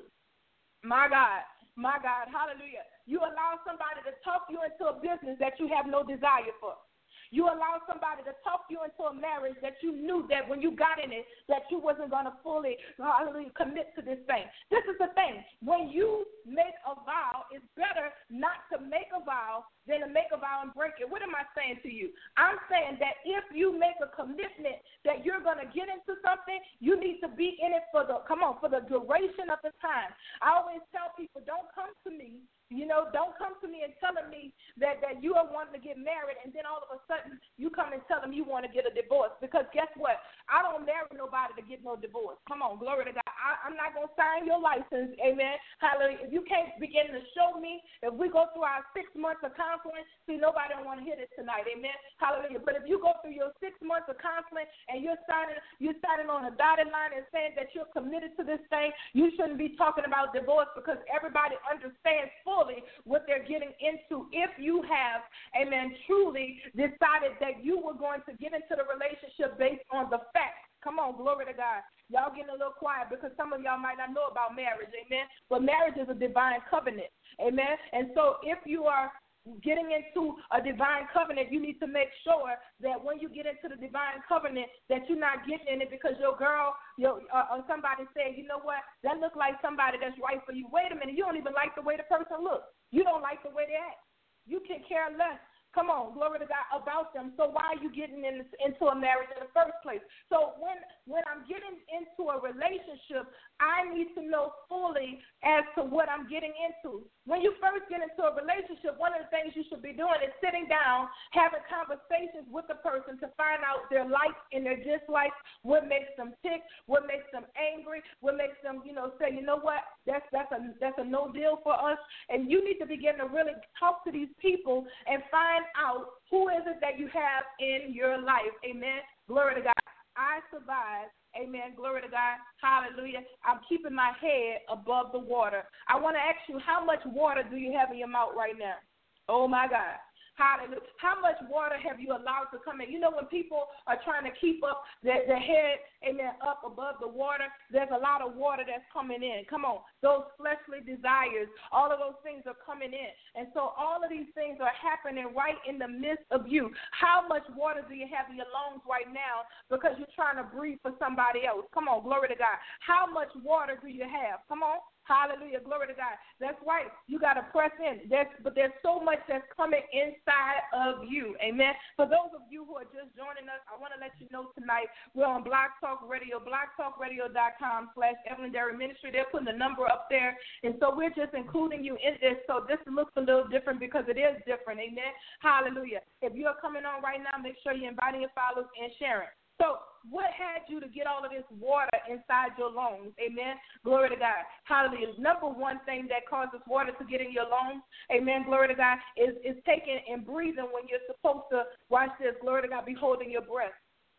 My God, hallelujah. You allow somebody to talk you into a business that you have no desire for. You allow somebody to talk you into a marriage that you knew that when you got in it, that you wasn't going to fully, hallelujah, commit to this thing. This is the thing. When you make a vow, it's better not to make a vow than to make a vow and break it. What am I saying to you? I'm saying that if you make a commitment that you're going to get into something, you need to be in it for the duration of the time. I always tell people, don't come to me. Don't come to me and telling me that you are wanting to get married, and then all of a sudden you come and tell them you want to get a divorce. Because guess what? I don't marry nobody to get no divorce. Come on, glory to God. I'm not going to sign your license, amen. Hallelujah. If you can't begin to show me, if we go through our 6 months of counseling, see, nobody don't want to hear this tonight, amen. Hallelujah. But if you go through your 6 months of counseling and you're signing on a dotted line and saying that you're committed to this thing, you shouldn't be talking about divorce, because everybody understands fully what they're getting into. If you have, amen, truly decided that you were going to get into the relationship based on the facts. Come on, glory to God. Y'all getting a little quiet because some of y'all might not know about marriage, amen. But marriage is a divine covenant, amen. And so if you are getting into a divine covenant, you need to make sure that when you get into the divine covenant that you're not getting in it because your girl or somebody said, you know what, that looks like somebody that's right for you. Wait a minute, you don't even like the way the person looks. You don't like the way they act. You can care less. Come on, glory to God, about them. So why are you getting into a marriage in the first place? So when I'm getting into a relationship, I need to know fully as to what I'm getting into. When you first get into a relationship, one of the things you should be doing is sitting down, having conversations with the person to find out their likes and their dislikes, what makes them tick, what makes them angry, what makes them, say, you know what, that's a no deal for us. And you need to begin to really talk to these people and find out who is it that you have in your life. Amen. Glory to God. I survived. Amen. Glory to God. Hallelujah. I'm keeping my head above the water. I want to ask you, how much water do you have in your mouth right now? Oh, my God. Hallelujah. How much water have you allowed to come in? When people are trying to keep up their head, amen, up above the water, there's a lot of water that's coming in. Come on. Those fleshly desires, all of those things are coming in. And so all of these things are happening right in the midst of you. How much water do you have in your lungs right now because you're trying to breathe for somebody else? Come on. Glory to God. How much water do you have? Come on. Hallelujah. Glory to God. That's right. You got to press in. But there's so much that's coming inside of you. Amen. For those of you who are just joining us, I want to let you know tonight we're on Blog Talk Radio, blogtalkradio.com/Evelyn Derry Ministry. They're putting the number up there. And so we're just including you in this. So this looks a little different because it is different. Amen. Hallelujah. If you're coming on right now, make sure you're inviting your followers and sharing. So what had you to get all of this water inside your lungs? Amen. Glory to God. Hallelujah. Number one thing that causes water to get in your lungs, amen, glory to God, is taking and breathing when you're supposed to, watch this, glory to God, be holding your breath.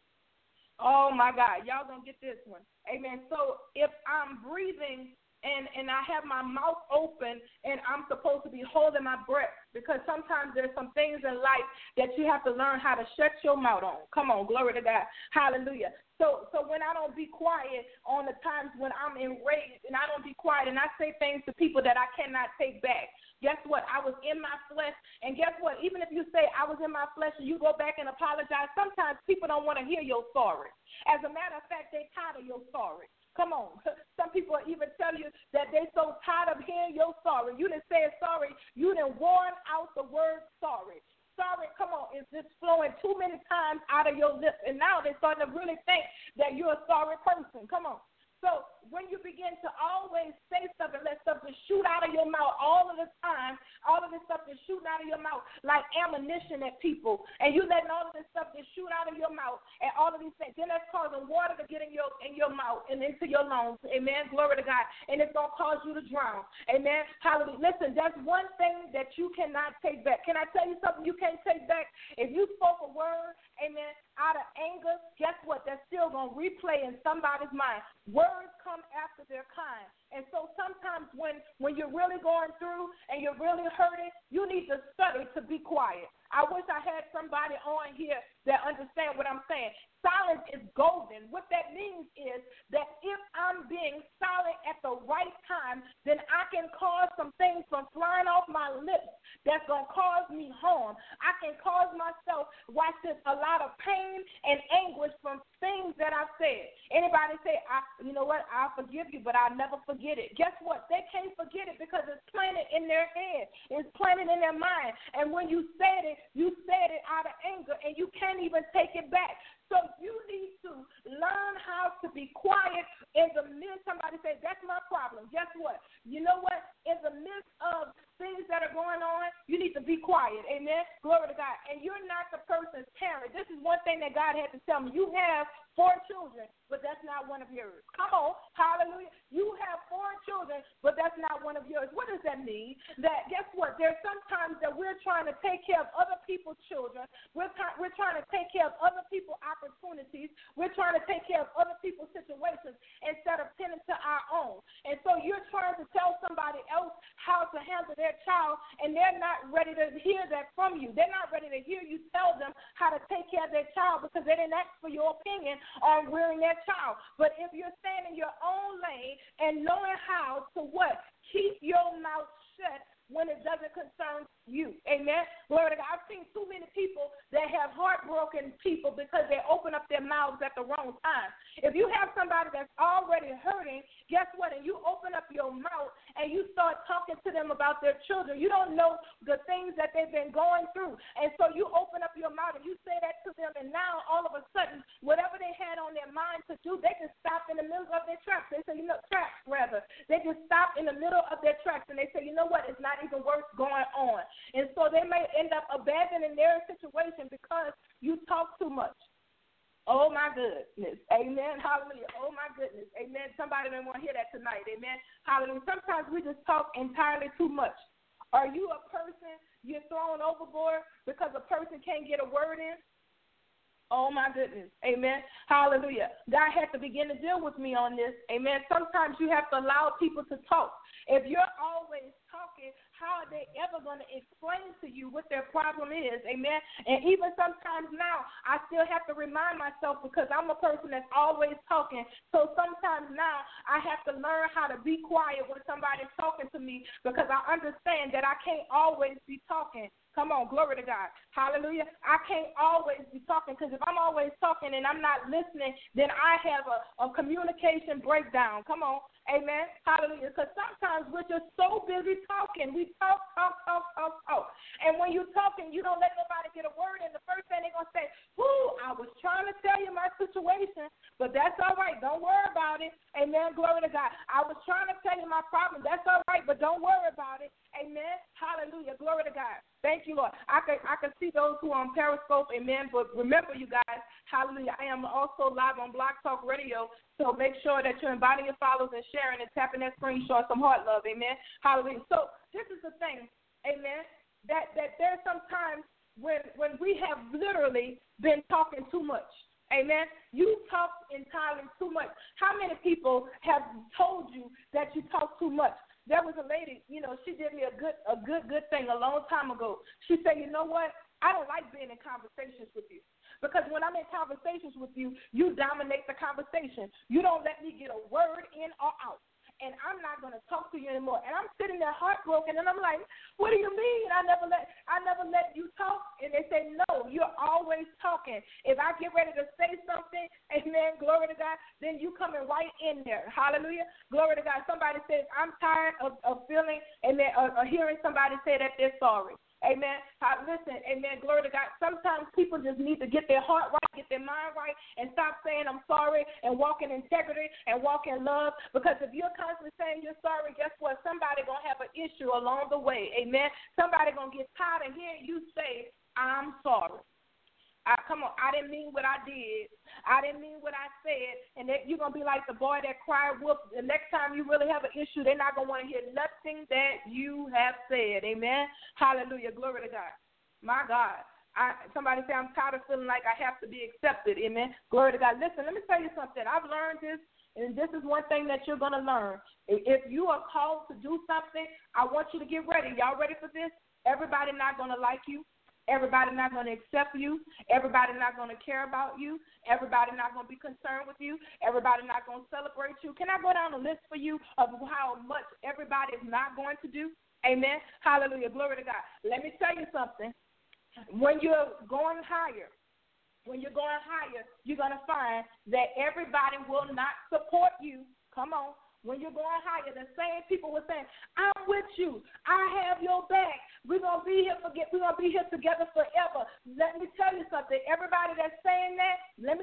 Oh, my God. Y'all going to get this one. Amen. So if I'm breathing and I have my mouth open and I'm supposed to be holding my breath, because sometimes there's some things in life that you have to learn how to shut your mouth on. Come on, glory to God. Hallelujah. So when I don't be quiet on the times when I'm enraged and I don't be quiet and I say things to people that I cannot take back, guess what? I was in my flesh, and guess what? Even if you say I was in my flesh and you go back and apologize, sometimes people don't want to hear your sorry. As a matter of fact, they're tired of your sorry. Come on. Some people even tell you that they're so tired of hearing your sorry. You didn't say sorry. You didn't warn out the word sorry. Sorry, come on, is just flowing too many times out of your lips. And now they're starting to really think that you're a sorry person. Come on. So when you begin to always say something, let something shoot out of your mouth all of the time, all of this stuff is shooting out of your mouth like ammunition at people, and you letting all of this stuff just shoot out of your mouth and all of these things, then that's causing water to get in your mouth and into your lungs. Amen. Glory to God. And it's going to cause you to drown. Amen. Hallelujah. Listen, that's one thing that you cannot take back. Can I tell you something you can't take back? If you spoke a word, amen, out of anger, guess what? That's still going to replay in somebody's mind. Words come after their kind. And so sometimes when you're really going through and you're really hurting, you need to study to be quiet. I wish I had somebody on here that understand what I'm saying. Silence is golden. What that means is that if I'm being silent at the right time, then I can cause some things from flying off my lips that's going to cause me harm. I can cause myself, watch this, a lot of pain and anguish from things that I've said. Anybody say, you know what, I'll forgive you, but I'll never forget it. Guess what? They can't forget it because it's planted in their head. It's planted in their mind. And when you said it out of anger, and you can't even take it back. So you need to learn how to be quiet in the midst. Somebody says, that's my problem. Guess what? You know what? In the midst of things that are going on, you need to be quiet. Amen? Glory to God. And you're not the person's parent. This is one thing that God had to tell me. You have 4 children, but that's not one of yours. Come on. Hallelujah. You have 4 children, but that's not one of yours. What does that mean? That guess what? There's sometimes that we're trying to take care of other people's children. We're trying to take care of other people's opportunities. We're trying to take care of other people's situations instead of tending to our own. And so you're trying to tell somebody else how to handle their child, and they're not ready to hear that from you. They're not ready to hear you tell them how to take care of their child because they didn't ask for your opinion on rearing their child. But if you're staying in your own lane and knowing how to what? Keep your mouth shut when it doesn't concern you. Amen? Glory to God. I've seen too many people that have heartbroken people because they open up their mouths at the wrong time. If you have somebody that's already hurting, guess what? And you open up your mouth and you start talking to them about their children. You don't know the things that they've been going through. And so you open up your mouth and you say that to them, and now all of a sudden, whatever they had on their mind to do, they just stop in the middle of their tracks. They say, They just stop in the middle of their tracks, and they say, you know what, it's not even worth going on. And so they may end up abandoning their situation because you talk too much. Oh, my goodness. Amen. Hallelujah. Oh, my goodness. Amen. Somebody may want to hear that tonight. Amen. Hallelujah. Sometimes we just talk entirely too much. Are you a person you're thrown overboard because a person can't get a word in? Oh, my goodness. Amen. Hallelujah. God had to begin to deal with me on this. Amen. Sometimes you have to allow people to talk. If you're always talking, how are they ever going to explain to you what their problem is? Amen. And even sometimes now, I still have to remind myself because I'm a person that's always talking. So sometimes now I have to learn how to be quiet when somebody's talking to me because I understand that I can't always be talking. Come on, glory to God. Hallelujah. I can't always be talking because if I'm always talking and I'm not listening, then I have a communication breakdown. Come on. Amen. Hallelujah. Because sometimes we're just so busy talking. We talk. And when you're talking, you don't let nobody get a word in. The first thing they're going to say, I was trying to tell you my situation, but that's all right. Don't worry about it. Amen. Glory to God. I was trying to tell you my problem. That's all right, but don't worry about it. Amen. Hallelujah. Glory to God. Thank you, Lord. I can see those who are on Periscope. Amen. But remember, you guys, hallelujah, I am also live on Blog Talk Radio. So make sure that you're inviting your followers and sharing and tapping that screen, showing some heart love. Amen. Hallelujah. So this is the thing. Amen. That there's some times when we have literally been talking too much. Amen. You talk entirely too much. How many people have told you that you talk too much? There was a lady, she did me a good thing a long time ago. She said, you know what? I don't like being in conversations with you. Because when I'm in conversations with you, you dominate the conversation. You don't let me get a word in or out. And I'm not going to talk to you anymore. And I'm sitting there heartbroken, and I'm like, what do you mean? I never let you talk? And they say, no, you're always talking. If I get ready to say something, amen, glory to God, then you coming right in there. Hallelujah. Glory to God. Somebody says, I'm tired of feeling, amen, or hearing somebody say that they're sorry. Amen. Listen, amen. Glory to God. Sometimes people just need to get their heart right, get their mind right, and stop saying I'm sorry and walk in integrity and walk in love. Because if you're constantly saying you're sorry, guess what? Somebody going to have an issue along the way. Amen. Somebody going to get tired of hearing you say, I'm sorry. Come on, I didn't mean what I did. I didn't mean what I said. And you're going to be like the boy that cried wolf. The next time you really have an issue, they're not going to want to hear nothing that you have said. Amen? Hallelujah. Glory to God. My God. Somebody say, I'm tired of feeling like I have to be accepted. Amen? Glory to God. Listen, let me tell you something. I've learned this, and this is one thing that you're going to learn. If you are called to do something, I want you to get ready. Y'all ready for this? Everybody not going to like you. Everybody not going to accept you. Everybody not going to care about you. Everybody not going to be concerned with you. Everybody not going to celebrate you. Can I go down a list for you of how much everybody is not going to do? Amen. Hallelujah. Glory to God. Let me tell you something. When you're going higher, you're going to find that everybody will not support you. Come on. When you're going higher, the same people were saying, I'm with you. I have your back. We're going to be here together forever. Let me tell you something. Everybody that's saying that,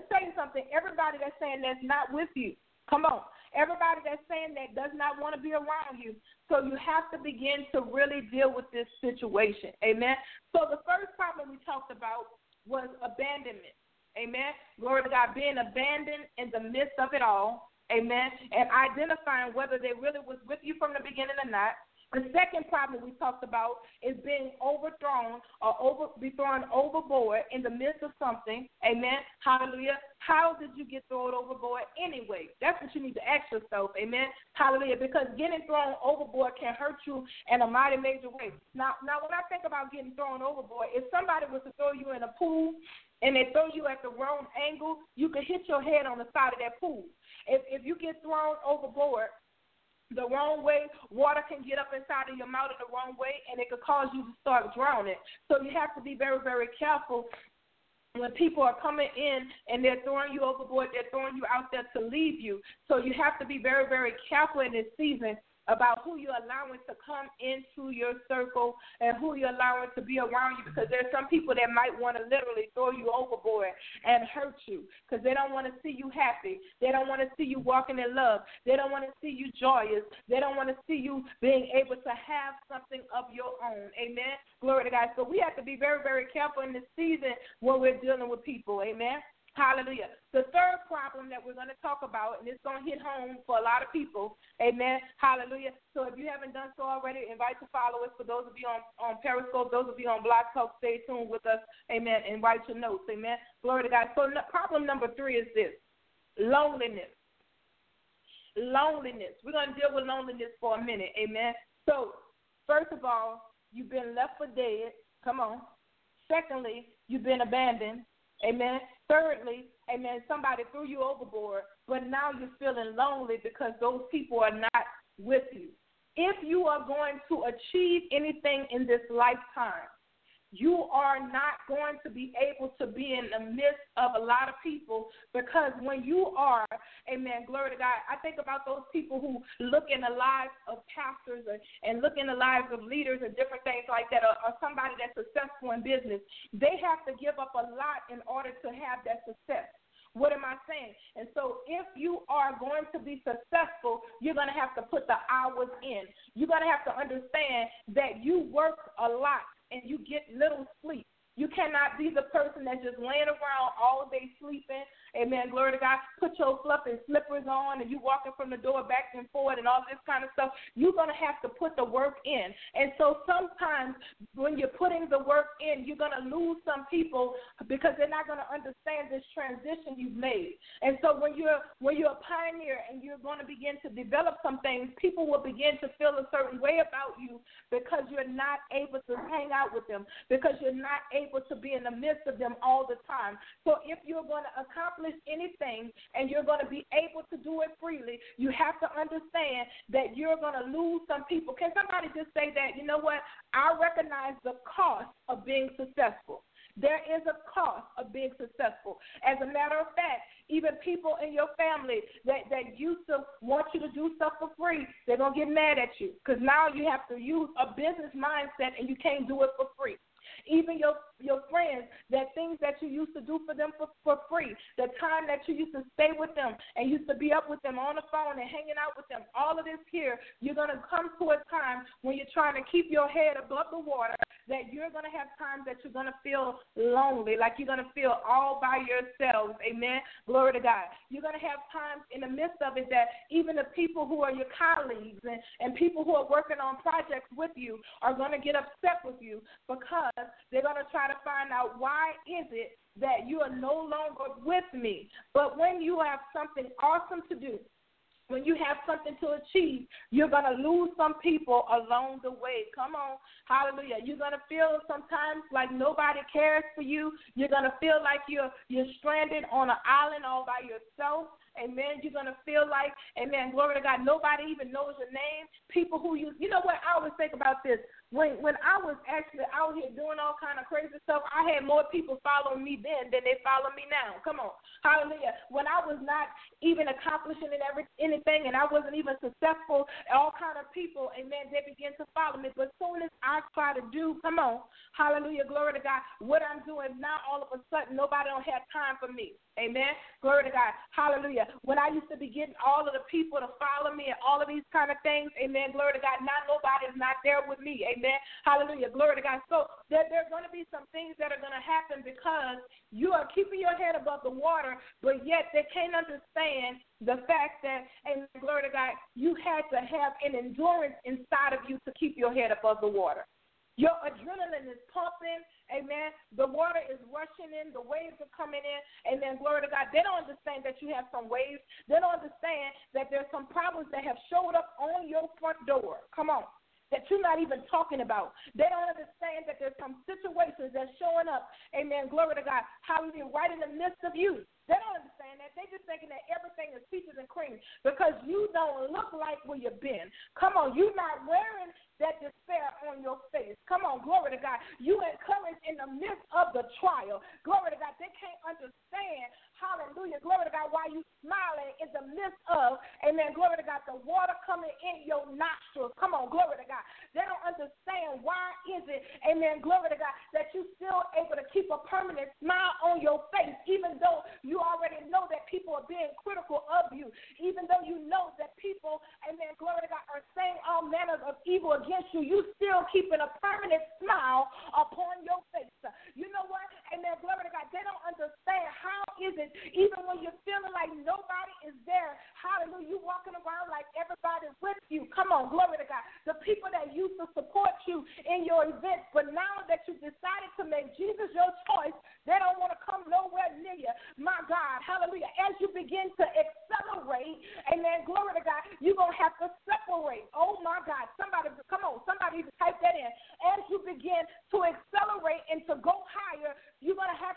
everybody that's saying that's not with you. Come on. Everybody that's saying that does not want to be around you. So you have to begin to really deal with this situation. Amen. So the first problem we talked about was abandonment. Amen. Glory to God. Being abandoned in the midst of it all. Amen. And identifying whether they really was with you from the beginning or not. The second problem we talked about is being overthrown or be thrown overboard in the midst of something. Amen. Hallelujah. How did you get thrown overboard anyway? That's what you need to ask yourself. Amen. Hallelujah. Because getting thrown overboard can hurt you in a mighty major way. Now when I think about getting thrown overboard, if somebody was to throw you in a pool and they throw you at the wrong angle, you could hit your head on the side of that pool. If you get thrown overboard the wrong way, water can get up inside of your mouth in the wrong way, and it could cause you to start drowning. So you have to be very, very careful when people are coming in and they're throwing you overboard, they're throwing you out there to leave you. So you have to be very, very careful in this season about who you're allowing to come into your circle and who you're allowing to be around you, because there's some people that might want to literally throw you overboard and hurt you because they don't want to see you happy. They don't want to see you walking in love. They don't want to see you joyous. They don't want to see you being able to have something of your own. Amen. Glory to God. So we have to be very, very careful in this season when we're dealing with people. Amen. Hallelujah. The third problem that we're going to talk about, and it's going to hit home for a lot of people, amen, hallelujah. So if you haven't done so already, invite to follow us. For those of you on Periscope, those of you on Blog Talk, stay tuned with us, amen, and write your notes, amen. Glory to God. So problem number 3 is this: loneliness. Loneliness. We're going to deal with loneliness for a minute, amen. So first of all, you've been left for dead. Come on. Secondly, you've been abandoned. Amen. Thirdly, amen, somebody threw you overboard, but now you're feeling lonely because those people are not with you. If you are going to achieve anything in this lifetime, you are not going to be able to be in the midst of a lot of people, because when you are, amen, glory to God, I think about those people who look in the lives of pastors and look in the lives of leaders and different things like that, or somebody that's successful in business. They have to give up a lot in order to have that success. What am I saying? And so if you are going to be successful, you're going to have to put the hours in. You're going to have to understand that you work a lot and you get little sleep. You cannot be the person that's just laying around all day sleeping. Amen. Glory to God. Put your fluffy slippers on and you walking from the door back and forth and all this kind of stuff. You're going to have to put the work in. And so sometimes when you're putting the work in, you're going to lose some people because they're not going to understand this transition you've made. And so when you're a pioneer and you're going to begin to develop some things, people will begin to feel a certain way about you because you're not able to hang out with them, because you're not able to be in the midst of them all the time. So if you're going to accomplish anything and you're going to be able to do it freely, you have to understand that you're going to lose some people. Can somebody just say that, you know what, I recognize the cost of being successful. There is a cost of being successful. As a matter of fact, even people in your family that used to want you to do stuff for free, they're going to get mad at you because now you have to use a business mindset and you can't do it for free. Even your friends, that things that you used to do for them for free, the time that you used to stay with them and used to be up with them on the phone and hanging out with them, all of this here, you're going to come to a time when you're trying to keep your head above the water that you're going to have times that you're going to feel lonely, like you're going to feel all by yourselves. Amen. Glory to God. You're going to have times in the midst of it that even the people who are your colleagues and people who are working on projects with you are going to get upset with you because they're going to try to find out why is it that you are no longer with me. But when you have something awesome to do, when you have something to achieve, you're going to lose some people along the way. Come on. Hallelujah. You're going to feel sometimes like nobody cares for you. You're going to feel like you're stranded on an island all by yourself. Amen. You're going to feel like, amen, glory to God, nobody even knows your name. People who you know what, I always think about this. When I was actually out here doing all kind of crazy stuff, I had more people following me then than they follow me now. Come on. Hallelujah. When I was not even accomplishing anything and I wasn't even successful, all kind of people, amen, they began to follow me. But as soon as I try to do, come on, hallelujah, glory to God, what I'm doing now, all of a sudden, nobody don't have time for me. Amen. Glory to God. Hallelujah. When I used to be getting all of the people to follow me and all of these kind of things, amen, glory to God, now nobody's not there with me. Amen. Hallelujah. Glory to God. So there are going to be some things that are going to happen because you are keeping your head above the water, but yet they can't understand the fact that, amen, glory to God, you had to have an endurance inside of you to keep your head above the water. Your adrenaline is pumping, amen. The water is rushing in. The waves are coming in, amen. Glory to God. They don't understand that you have some waves. They don't understand that there's some problems that have showed up on your front door. Come on. That you're not even talking about. They don't understand that there's some situations that's showing up, amen. Glory to God. Hallelujah. Right in the midst of you. They don't understand that. They're just thinking that everything is peaches and cream because you don't look like where you've been. Come on, you're not wearing that despair on your face. Come on, glory to God. You encourage in the midst of the trial. Glory to God. They can't understand, hallelujah, glory to God, why you smiling in the midst of, amen, glory to God, the the water coming in your nostrils. Come on, glory to God. They don't understand why is it, amen, glory to God, that you still able to keep a permanent smile on your face, even though you already know that people are being critical of you, even though you know that people, amen, glory to God, are saying all manners of evil against you, you still keeping a permanent smile upon your face. You know what? Amen, glory to God. They don't understand how is it, even when you're feeling like nobody is there, hallelujah, you walking around like everybody's with you. Come on, glory to God. The people that used to support you in your events, but now that you decided to make Jesus your choice, they don't want to come nowhere near you. My God, hallelujah. As you begin to accelerate, amen, glory to God, you're going to have to separate. Oh, my God. Somebody, come on, somebody type that in. As you begin to accelerate and to go higher, you're going to have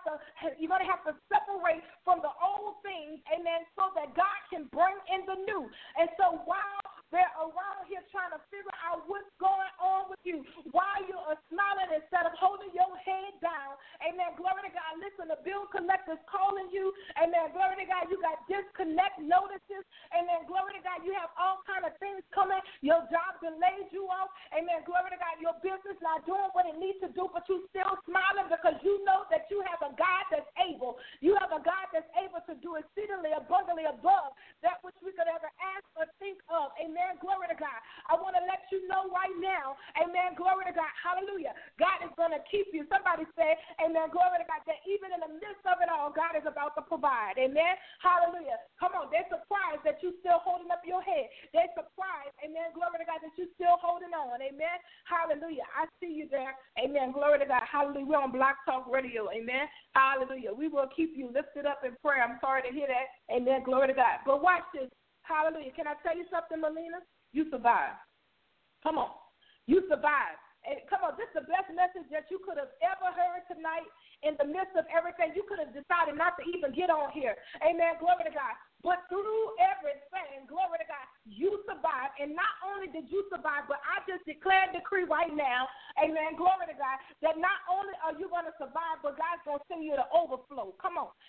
to separate from the old things, amen, so that God can bring in the new. And so while they're around here trying to figure out what's going on with you, while you are smiling instead of holding your head down, amen, glory to God. Listen, the bill collector's calling you, amen, glory to God. You got disconnect notices, amen, glory to God. You have all kind of things coming. Your job done laid you off, amen, glory to God. Your business not doing what it needs to do, but you still smiling because you know that you have a God that's able. You have a God that's able to do exceedingly abundantly above that which we could ever ask or think of, amen, glory to God. I want to let you know right now, amen, glory to God, hallelujah, God is going to keep you. Somebody say, amen, glory to God, that even in the midst of it all, God is about to provide, amen, hallelujah. Come on, they're surprised that you're still holding up your head. They're surprised, amen, glory to God, that you're still holding on, amen, hallelujah. I see you there, amen, glory to God, hallelujah. We're on Block Talk Radio, amen, hallelujah. We will keep you lifted up in prayer. I'm sorry to hear that, amen, glory to God. But watch this. Hallelujah. Can I tell you something, Melina? You survived. Come on. You survived. And come on, this is the best message that you could have ever heard tonight. In the midst of everything, you could have decided not to even get on here. Amen. Glory to God. But through everything, glory to God, you survived. And not only did you survive, but I just declare and decree right now, amen, glory to God, that not only are you going to survive, but God's going to send you the overflow. Come on.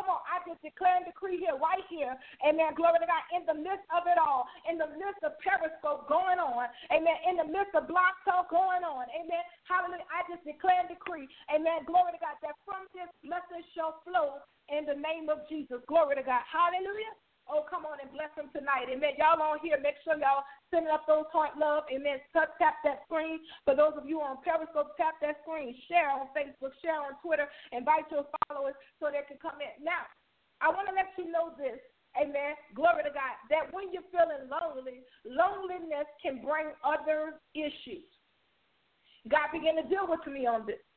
I just declare and decree here, right here, amen, glory to God, in the midst of it all, in the midst of Periscope going on, amen, in the midst of Block Talk going on, amen, hallelujah, I just declare and decree, amen, glory to God, that from this blessing shall flow in the name of Jesus. Glory to God. Hallelujah. Oh, come on and bless them tonight. Amen. Y'all on here, make sure y'all sending up those heart love. Amen. Tap that screen. For those of you on Periscope, tap that screen. Share on Facebook, share on Twitter. Invite your followers so they can come in. Now, I want to let you know this. Amen. Glory to God. That when you're feeling lonely, loneliness can bring other issues. God began to deal with me on this.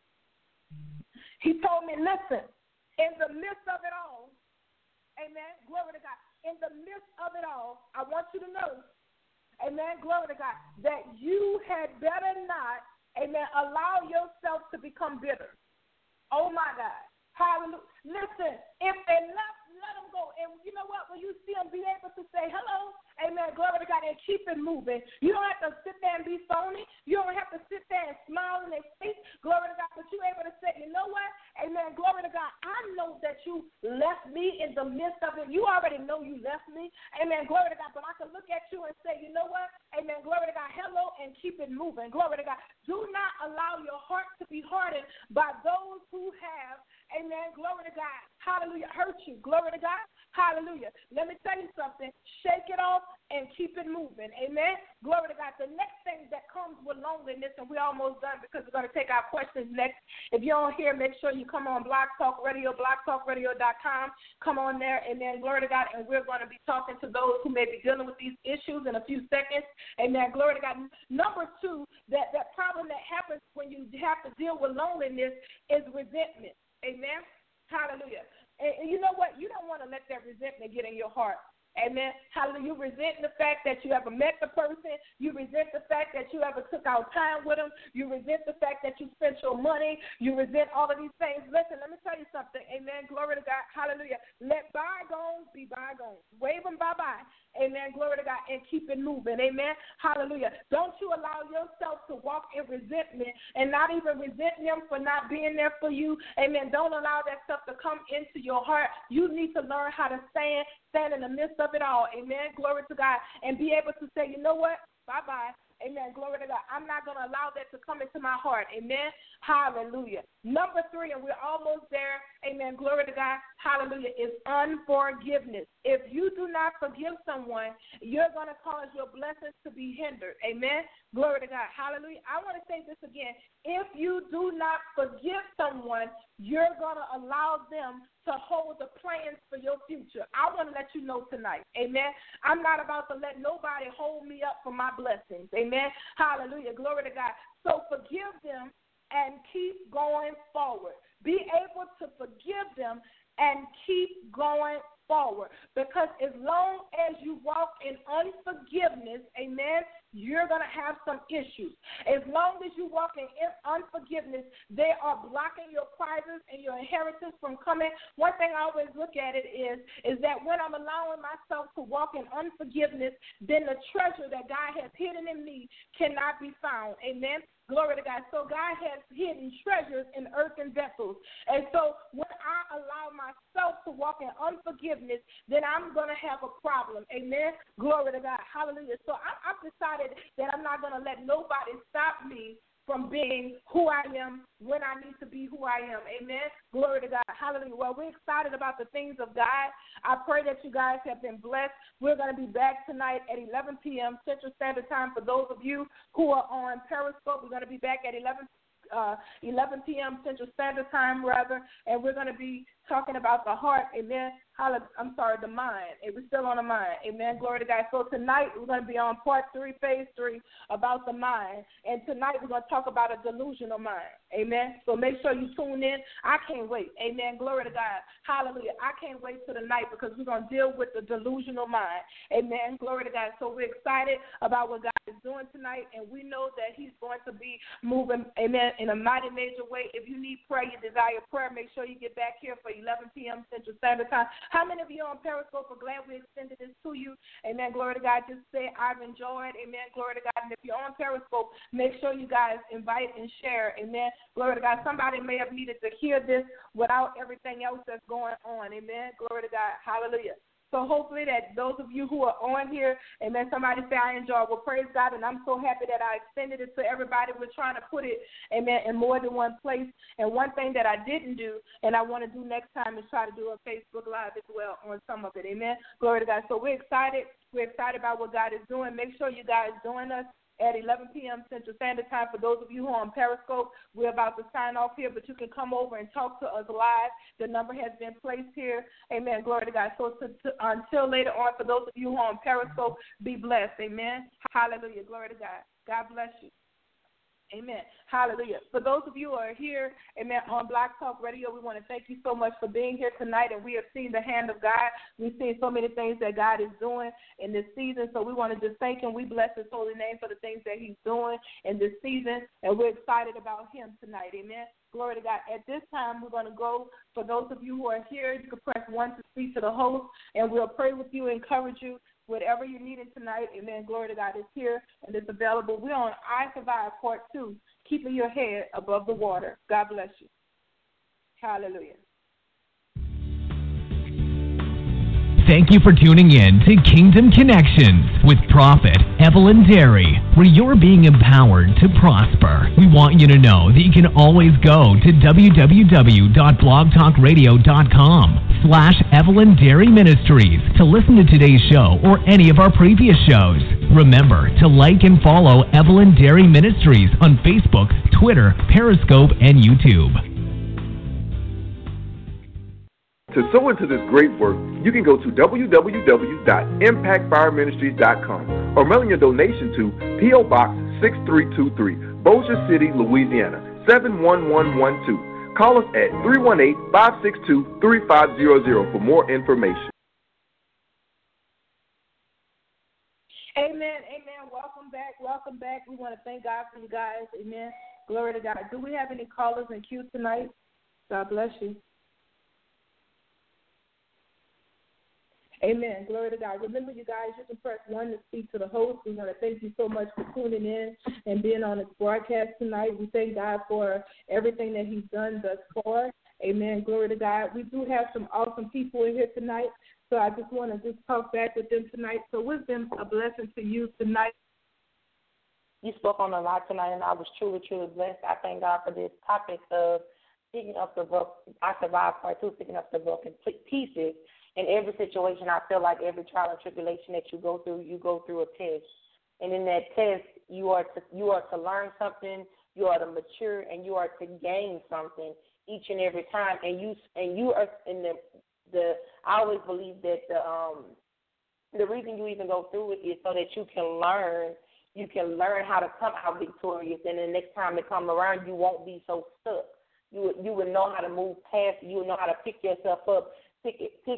He told me, listen, in the midst of it all, amen, glory to God, in the midst of it all, I want you to know, amen, glory to God, that you had better not, amen, allow yourself to become bitter. Oh, my God. Hallelujah. Listen, if they left, let them go. And you know what? When you see them, be able to say hello, amen, glory to God, and keep it moving. You don't have to sit there and be phony. You don't have to sit there and smile in their face, glory to God, but you're able to say, you know what? Amen, glory to God, I know that you left me in the midst of it. You already know you left me. Amen, glory to God, but I can look at you and say, you know what? Amen, glory to God, hello, and keep it moving. Glory to God. Do not allow your heart to be hardened by those who have, amen, glory to God, hallelujah, hurt you. Glory to God, hallelujah. Let me tell you something. Shake it off and keep it moving. Amen. Glory to God. The next thing that comes with loneliness, and we're almost done because we're going to take our questions next. If you're on here, make sure you come on Blog Talk Radio, blogtalkradio.com. Come on there, amen. Glory to God. And we're going to be talking to those who may be dealing with these issues in a few seconds. Amen. Glory to God. Number two, that problem that happens when you have to deal with loneliness is resentment. Amen. Hallelujah. And you know what? You don't want to let that resentment get in your heart. Amen. Hallelujah. You resent the fact that you ever met the person. You resent the fact that you ever took out time with them. You resent the fact that you spent your money. You resent all of these things. Listen, let me tell you something. Amen. Glory to God. Hallelujah. Let bygones be bygones. Wave them bye-bye. Amen. Glory to God. And keep it moving. Amen. Hallelujah. Don't you allow yourself to walk in resentment and not even resent them for not being there for you. Amen. Don't allow that stuff to come into your heart. You need to learn how to stand in the midst of of it all. Amen. Glory to God. And be able to say, you know what? Bye-bye. Amen. Glory to God. I'm not going to allow that to come into my heart. Amen. Hallelujah. Number 3, and we're almost there. Amen. Glory to God. Hallelujah. Is unforgiveness. If you do not forgive someone, you're going to cause your blessings to be hindered. Amen. Glory to God. Hallelujah. I want to say this again. If you do not forgive someone, you're going to allow them to hold the plans for your future. I want to let you know tonight. Amen. I'm not about to let nobody hold me up for my blessings. Amen. Hallelujah. Glory to God. So forgive them and keep going forward. Be able to forgive them and keep going forward. Because as long as you walk in unforgiveness, amen, you're going to have some issues. As long as you walk in unforgiveness, they are blocking your prizes and your inheritance from coming. One thing I always look at it is that when I'm allowing myself to walk in unforgiveness, then the treasure that God has hidden in me cannot be found. Amen. Glory to God. So God has hidden treasures in earthen vessels. And so when I allow myself to walk in unforgiveness, then I'm going to have a problem. Amen. Glory to God. Hallelujah. So I've decided that I'm not going to let nobody stop me from being who I am when I need to be who I am. Amen. Glory to God. Hallelujah. Well, we're excited about the things of God. I pray that you guys have been blessed. We're going to be back tonight at 11 p.m. Central Standard Time. For those of you who are on Periscope, we're going to be back at 11 p.m. Central Standard Time, and we're going to be talking about the heart, amen. The mind. We're still on the mind, amen. Glory to God. So tonight we're going to be on part 3, phase 3, about the mind. And tonight we're going to talk about a delusional mind, amen. So make sure you tune in. I can't wait, amen. Glory to God. Hallelujah. I can't wait till the night because we're going to deal with the delusional mind, amen. Glory to God. So we're excited about what God is doing tonight, and we know that he's going to be moving, amen, in a mighty major way. If you need prayer, you desire prayer, make sure you get back here for 11 p.m. Central Standard Time. How many of you on Periscope are glad we extended this to you? Amen. Glory to God. Just say, I've enjoyed. Amen. Glory to God. And if you're on Periscope, make sure you guys invite and share. Amen. Glory to God. Somebody may have needed to hear this without everything else that's going on. Amen. Glory to God. Hallelujah. So hopefully that those of you who are on here, amen, somebody say, I enjoy. Well, praise God, and I'm so happy that I extended it to everybody. We're trying to put it, amen, in more than one place. And one thing that I didn't do and I want to do next time is try to do a Facebook Live as well on some of it, amen. Glory to God. So we're excited. We're excited about what God is doing. Make sure you guys join us at 11 p.m. Central Standard Time. For those of you who are on Periscope, we're about to sign off here, but you can come over and talk to us live. The number has been placed here. Amen. Glory to God. So until later on, for those of you who are on Periscope, be blessed. Amen. Hallelujah. Glory to God. God bless you. Amen. Hallelujah. For those of you who are here, amen, on Blog Talk Radio, we want to thank you so much for being here tonight, and we have seen the hand of God. We've seen so many things that God is doing in this season, so we want to just thank him. We bless his holy name for the things that he's doing in this season, and we're excited about him tonight. Amen. Glory to God. At this time, we're going to go, for those of you who are here, you can press 1 to speak to the host, and we'll pray with you, encourage you. Whatever you're needing tonight, amen, glory to God, is here and it's available. We're on I Survive Part 2, keeping your head above the water. God bless you. Hallelujah. Thank you for tuning in to Kingdom Connections with Prophet Evelyn Derry, where you're being empowered to prosper. We want you to know that you can always go to www.blogtalkradio.com/Evelyn Derry Ministries to listen to today's show or any of our previous shows. Remember to like and follow Evelyn Derry Ministries on Facebook, Twitter, Periscope, and YouTube. To sow into this great work, you can go to www.impactfireministries.com or mail your donation to P.O. Box 6323, Bossier City, Louisiana, 71112. Call us at 318-562-3500 for more information. Amen. Amen. Welcome back. Welcome back. We want to thank God for you guys. Amen. Glory to God. Do we have any callers in queue tonight? God bless you. Amen. Glory to God. Remember, you guys, you can press 1 to speak to the host. We want to thank you so much for tuning in and being on this broadcast tonight. We thank God for everything that he's done thus far. Amen. Glory to God. We do have some awesome people in here tonight. So I just want to just talk back with them tonight. So it's been a blessing to you tonight. You spoke on a lot tonight, and I was truly, truly blessed. I thank God for this topic of picking up the book. I survived part 2, picking up the book in pieces. In every situation, I feel like every trial and tribulation that you go through a test. And in that test, you are to learn something, you are to mature, and you are to gain something each and every time. And you are in the. I always believe that the reason you even go through it is so that you can learn. You can learn how to come out victorious, and the next time it comes around, you won't be so stuck. You would know how to move past. You would know how to pick yourself up, pick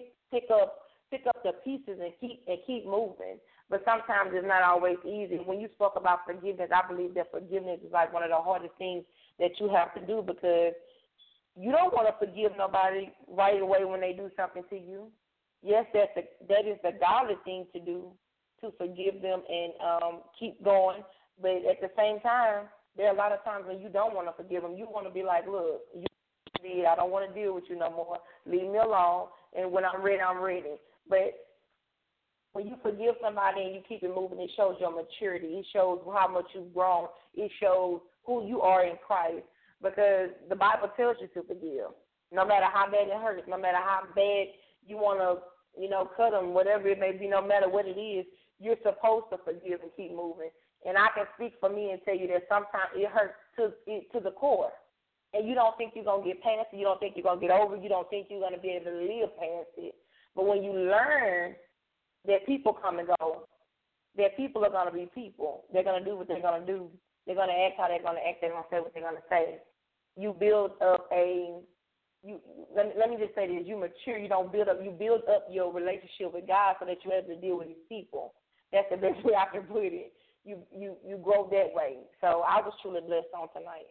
up the pieces and keep moving. But sometimes it's not always easy. When you spoke about forgiveness, I believe that forgiveness is like one of the hardest things that you have to do, because you don't want to forgive nobody right away when they do something to you. Yes, that is the godly thing to do, to forgive them and keep going. But at the same time, there are a lot of times when you don't want to forgive them. You want to be like, look, I don't want to deal with you no more. Leave me alone. And when I'm ready, I'm ready. But when you forgive somebody and you keep it moving, it shows your maturity. It shows how much you've grown. It shows who you are in Christ, because the Bible tells you to forgive. No matter how bad it hurts, no matter how bad you want to, cut them, whatever it may be, no matter what it is, you're supposed to forgive and keep moving. And I can speak for me and tell you that sometimes it hurts to the core. And you don't think you're going to get past it. You don't think you're going to get over it. You don't think you're going to be able to live past it. But when you learn that people come and go, that people are going to be people, they're going to do what they're going to do. They're going to act how they're going to act. They're going to say what they're going to say. You build up let me just say this, you mature. You build up your relationship with God so that you're able to deal with His people. That's the best way I can put it. You grow that way. So I was truly blessed on tonight.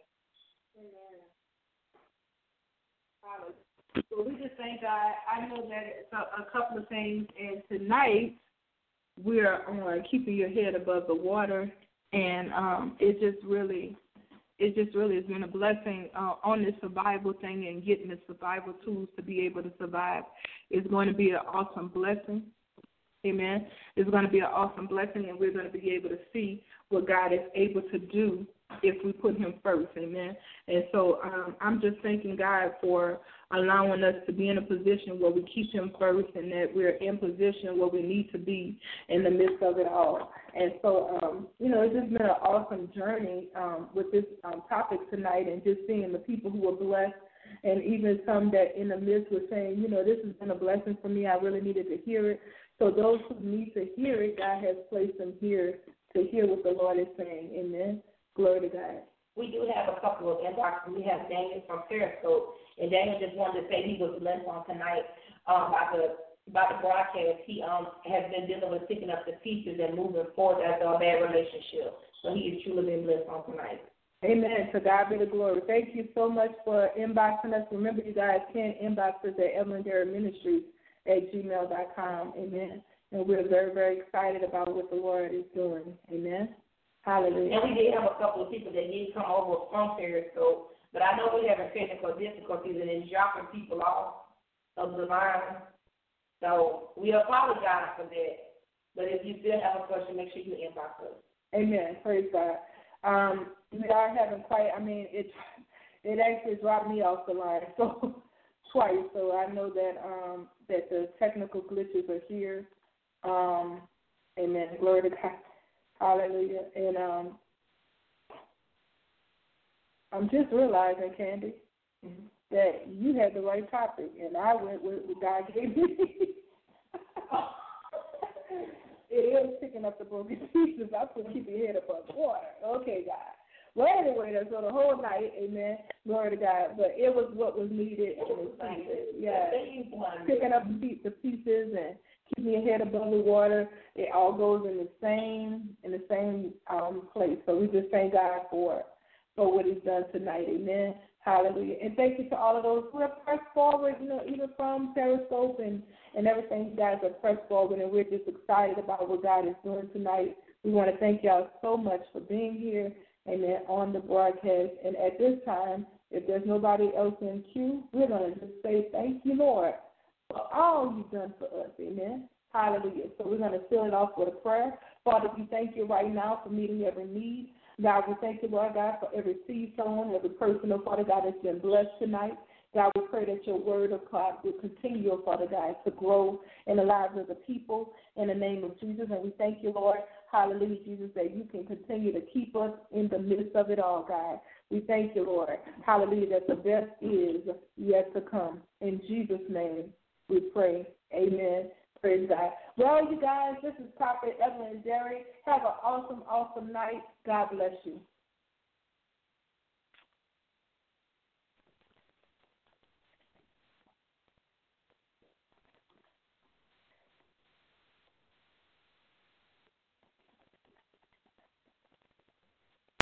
Amen. So we just thank God. I know that it's a couple of things, and tonight we're on keeping your head above the water, and it just really has been a blessing on this survival thing and getting the survival tools to be able to survive. It's going to be an awesome blessing. Amen. It's going to be an awesome blessing, and we're going to be able to see what God is able to do if we put Him first. Amen. And so I'm just thanking God for allowing us to be in a position where we keep Him first, and that we're in position where we need to be in the midst of it all. And so, it's just been an awesome journey with this topic tonight, and just seeing the people who are blessed, and even some that in the midst were saying, this has been a blessing for me. I really needed to hear it. So those who need to hear it, God has placed them here to hear what the Lord is saying. Amen. Glory to God. We do have a couple of inboxes. We have Daniel from Periscope, and Daniel just wanted to say he was blessed on tonight by the broadcast. He has been dealing with picking up the pieces and moving forward after a bad relationship. So he has truly been blessed on tonight. Amen. To God be the glory. Thank you so much for inboxing us. Remember, you guys can inbox us at evelyndarrahministries@gmail.com. Amen. And we're very, very excited about what the Lord is doing. Amen. Hallelujah. And we did have a couple of people that did come over from Periscope, but I know we're having technical difficulties and it's dropping people off of the line. So we apologize for that. But if you still have a question, make sure you inbox us. Amen. Praise God. We are having it actually dropped me off the line twice. So I know that the technical glitches are here. Amen. Glory to God. Hallelujah. And I'm just realizing, Candy, that you had the right topic, and I went with what God gave me. It is picking up the broken pieces. I put keep your head above water. Okay, God. Well, anyway, so the whole night, amen, glory to God. But it was what was needed. Yeah, picking up the pieces and keeping your head above the water. It all goes in the same place. So we just thank God for what He's done tonight. Amen. Hallelujah. And thank you to all of those who have pressed forward, even from Periscope and everything. You guys have pressed forward, and we're just excited about what God is doing tonight. We want to thank y'all so much for being here, amen, on the broadcast. And at this time, if there's nobody else in queue, we're going to just say thank you, Lord, for all you've done for us. Amen. Hallelujah. So we're going to seal it off with a prayer. Father, we thank you right now for meeting every need. God, we thank you, Lord God, for every seed sown, every person, oh Father God, that's been blessed tonight. God, we pray that your word of God will continue, oh Father God, to grow in the lives of the people in the name of Jesus. And we thank you, Lord, hallelujah, Jesus, that you can continue to keep us in the midst of it all, God. We thank you, Lord, hallelujah, that the best is yet to come. In Jesus' name we pray. Amen. Praise God. Well, you guys, this is Prophet Evelyn Derry. Have an awesome, awesome night. God bless you.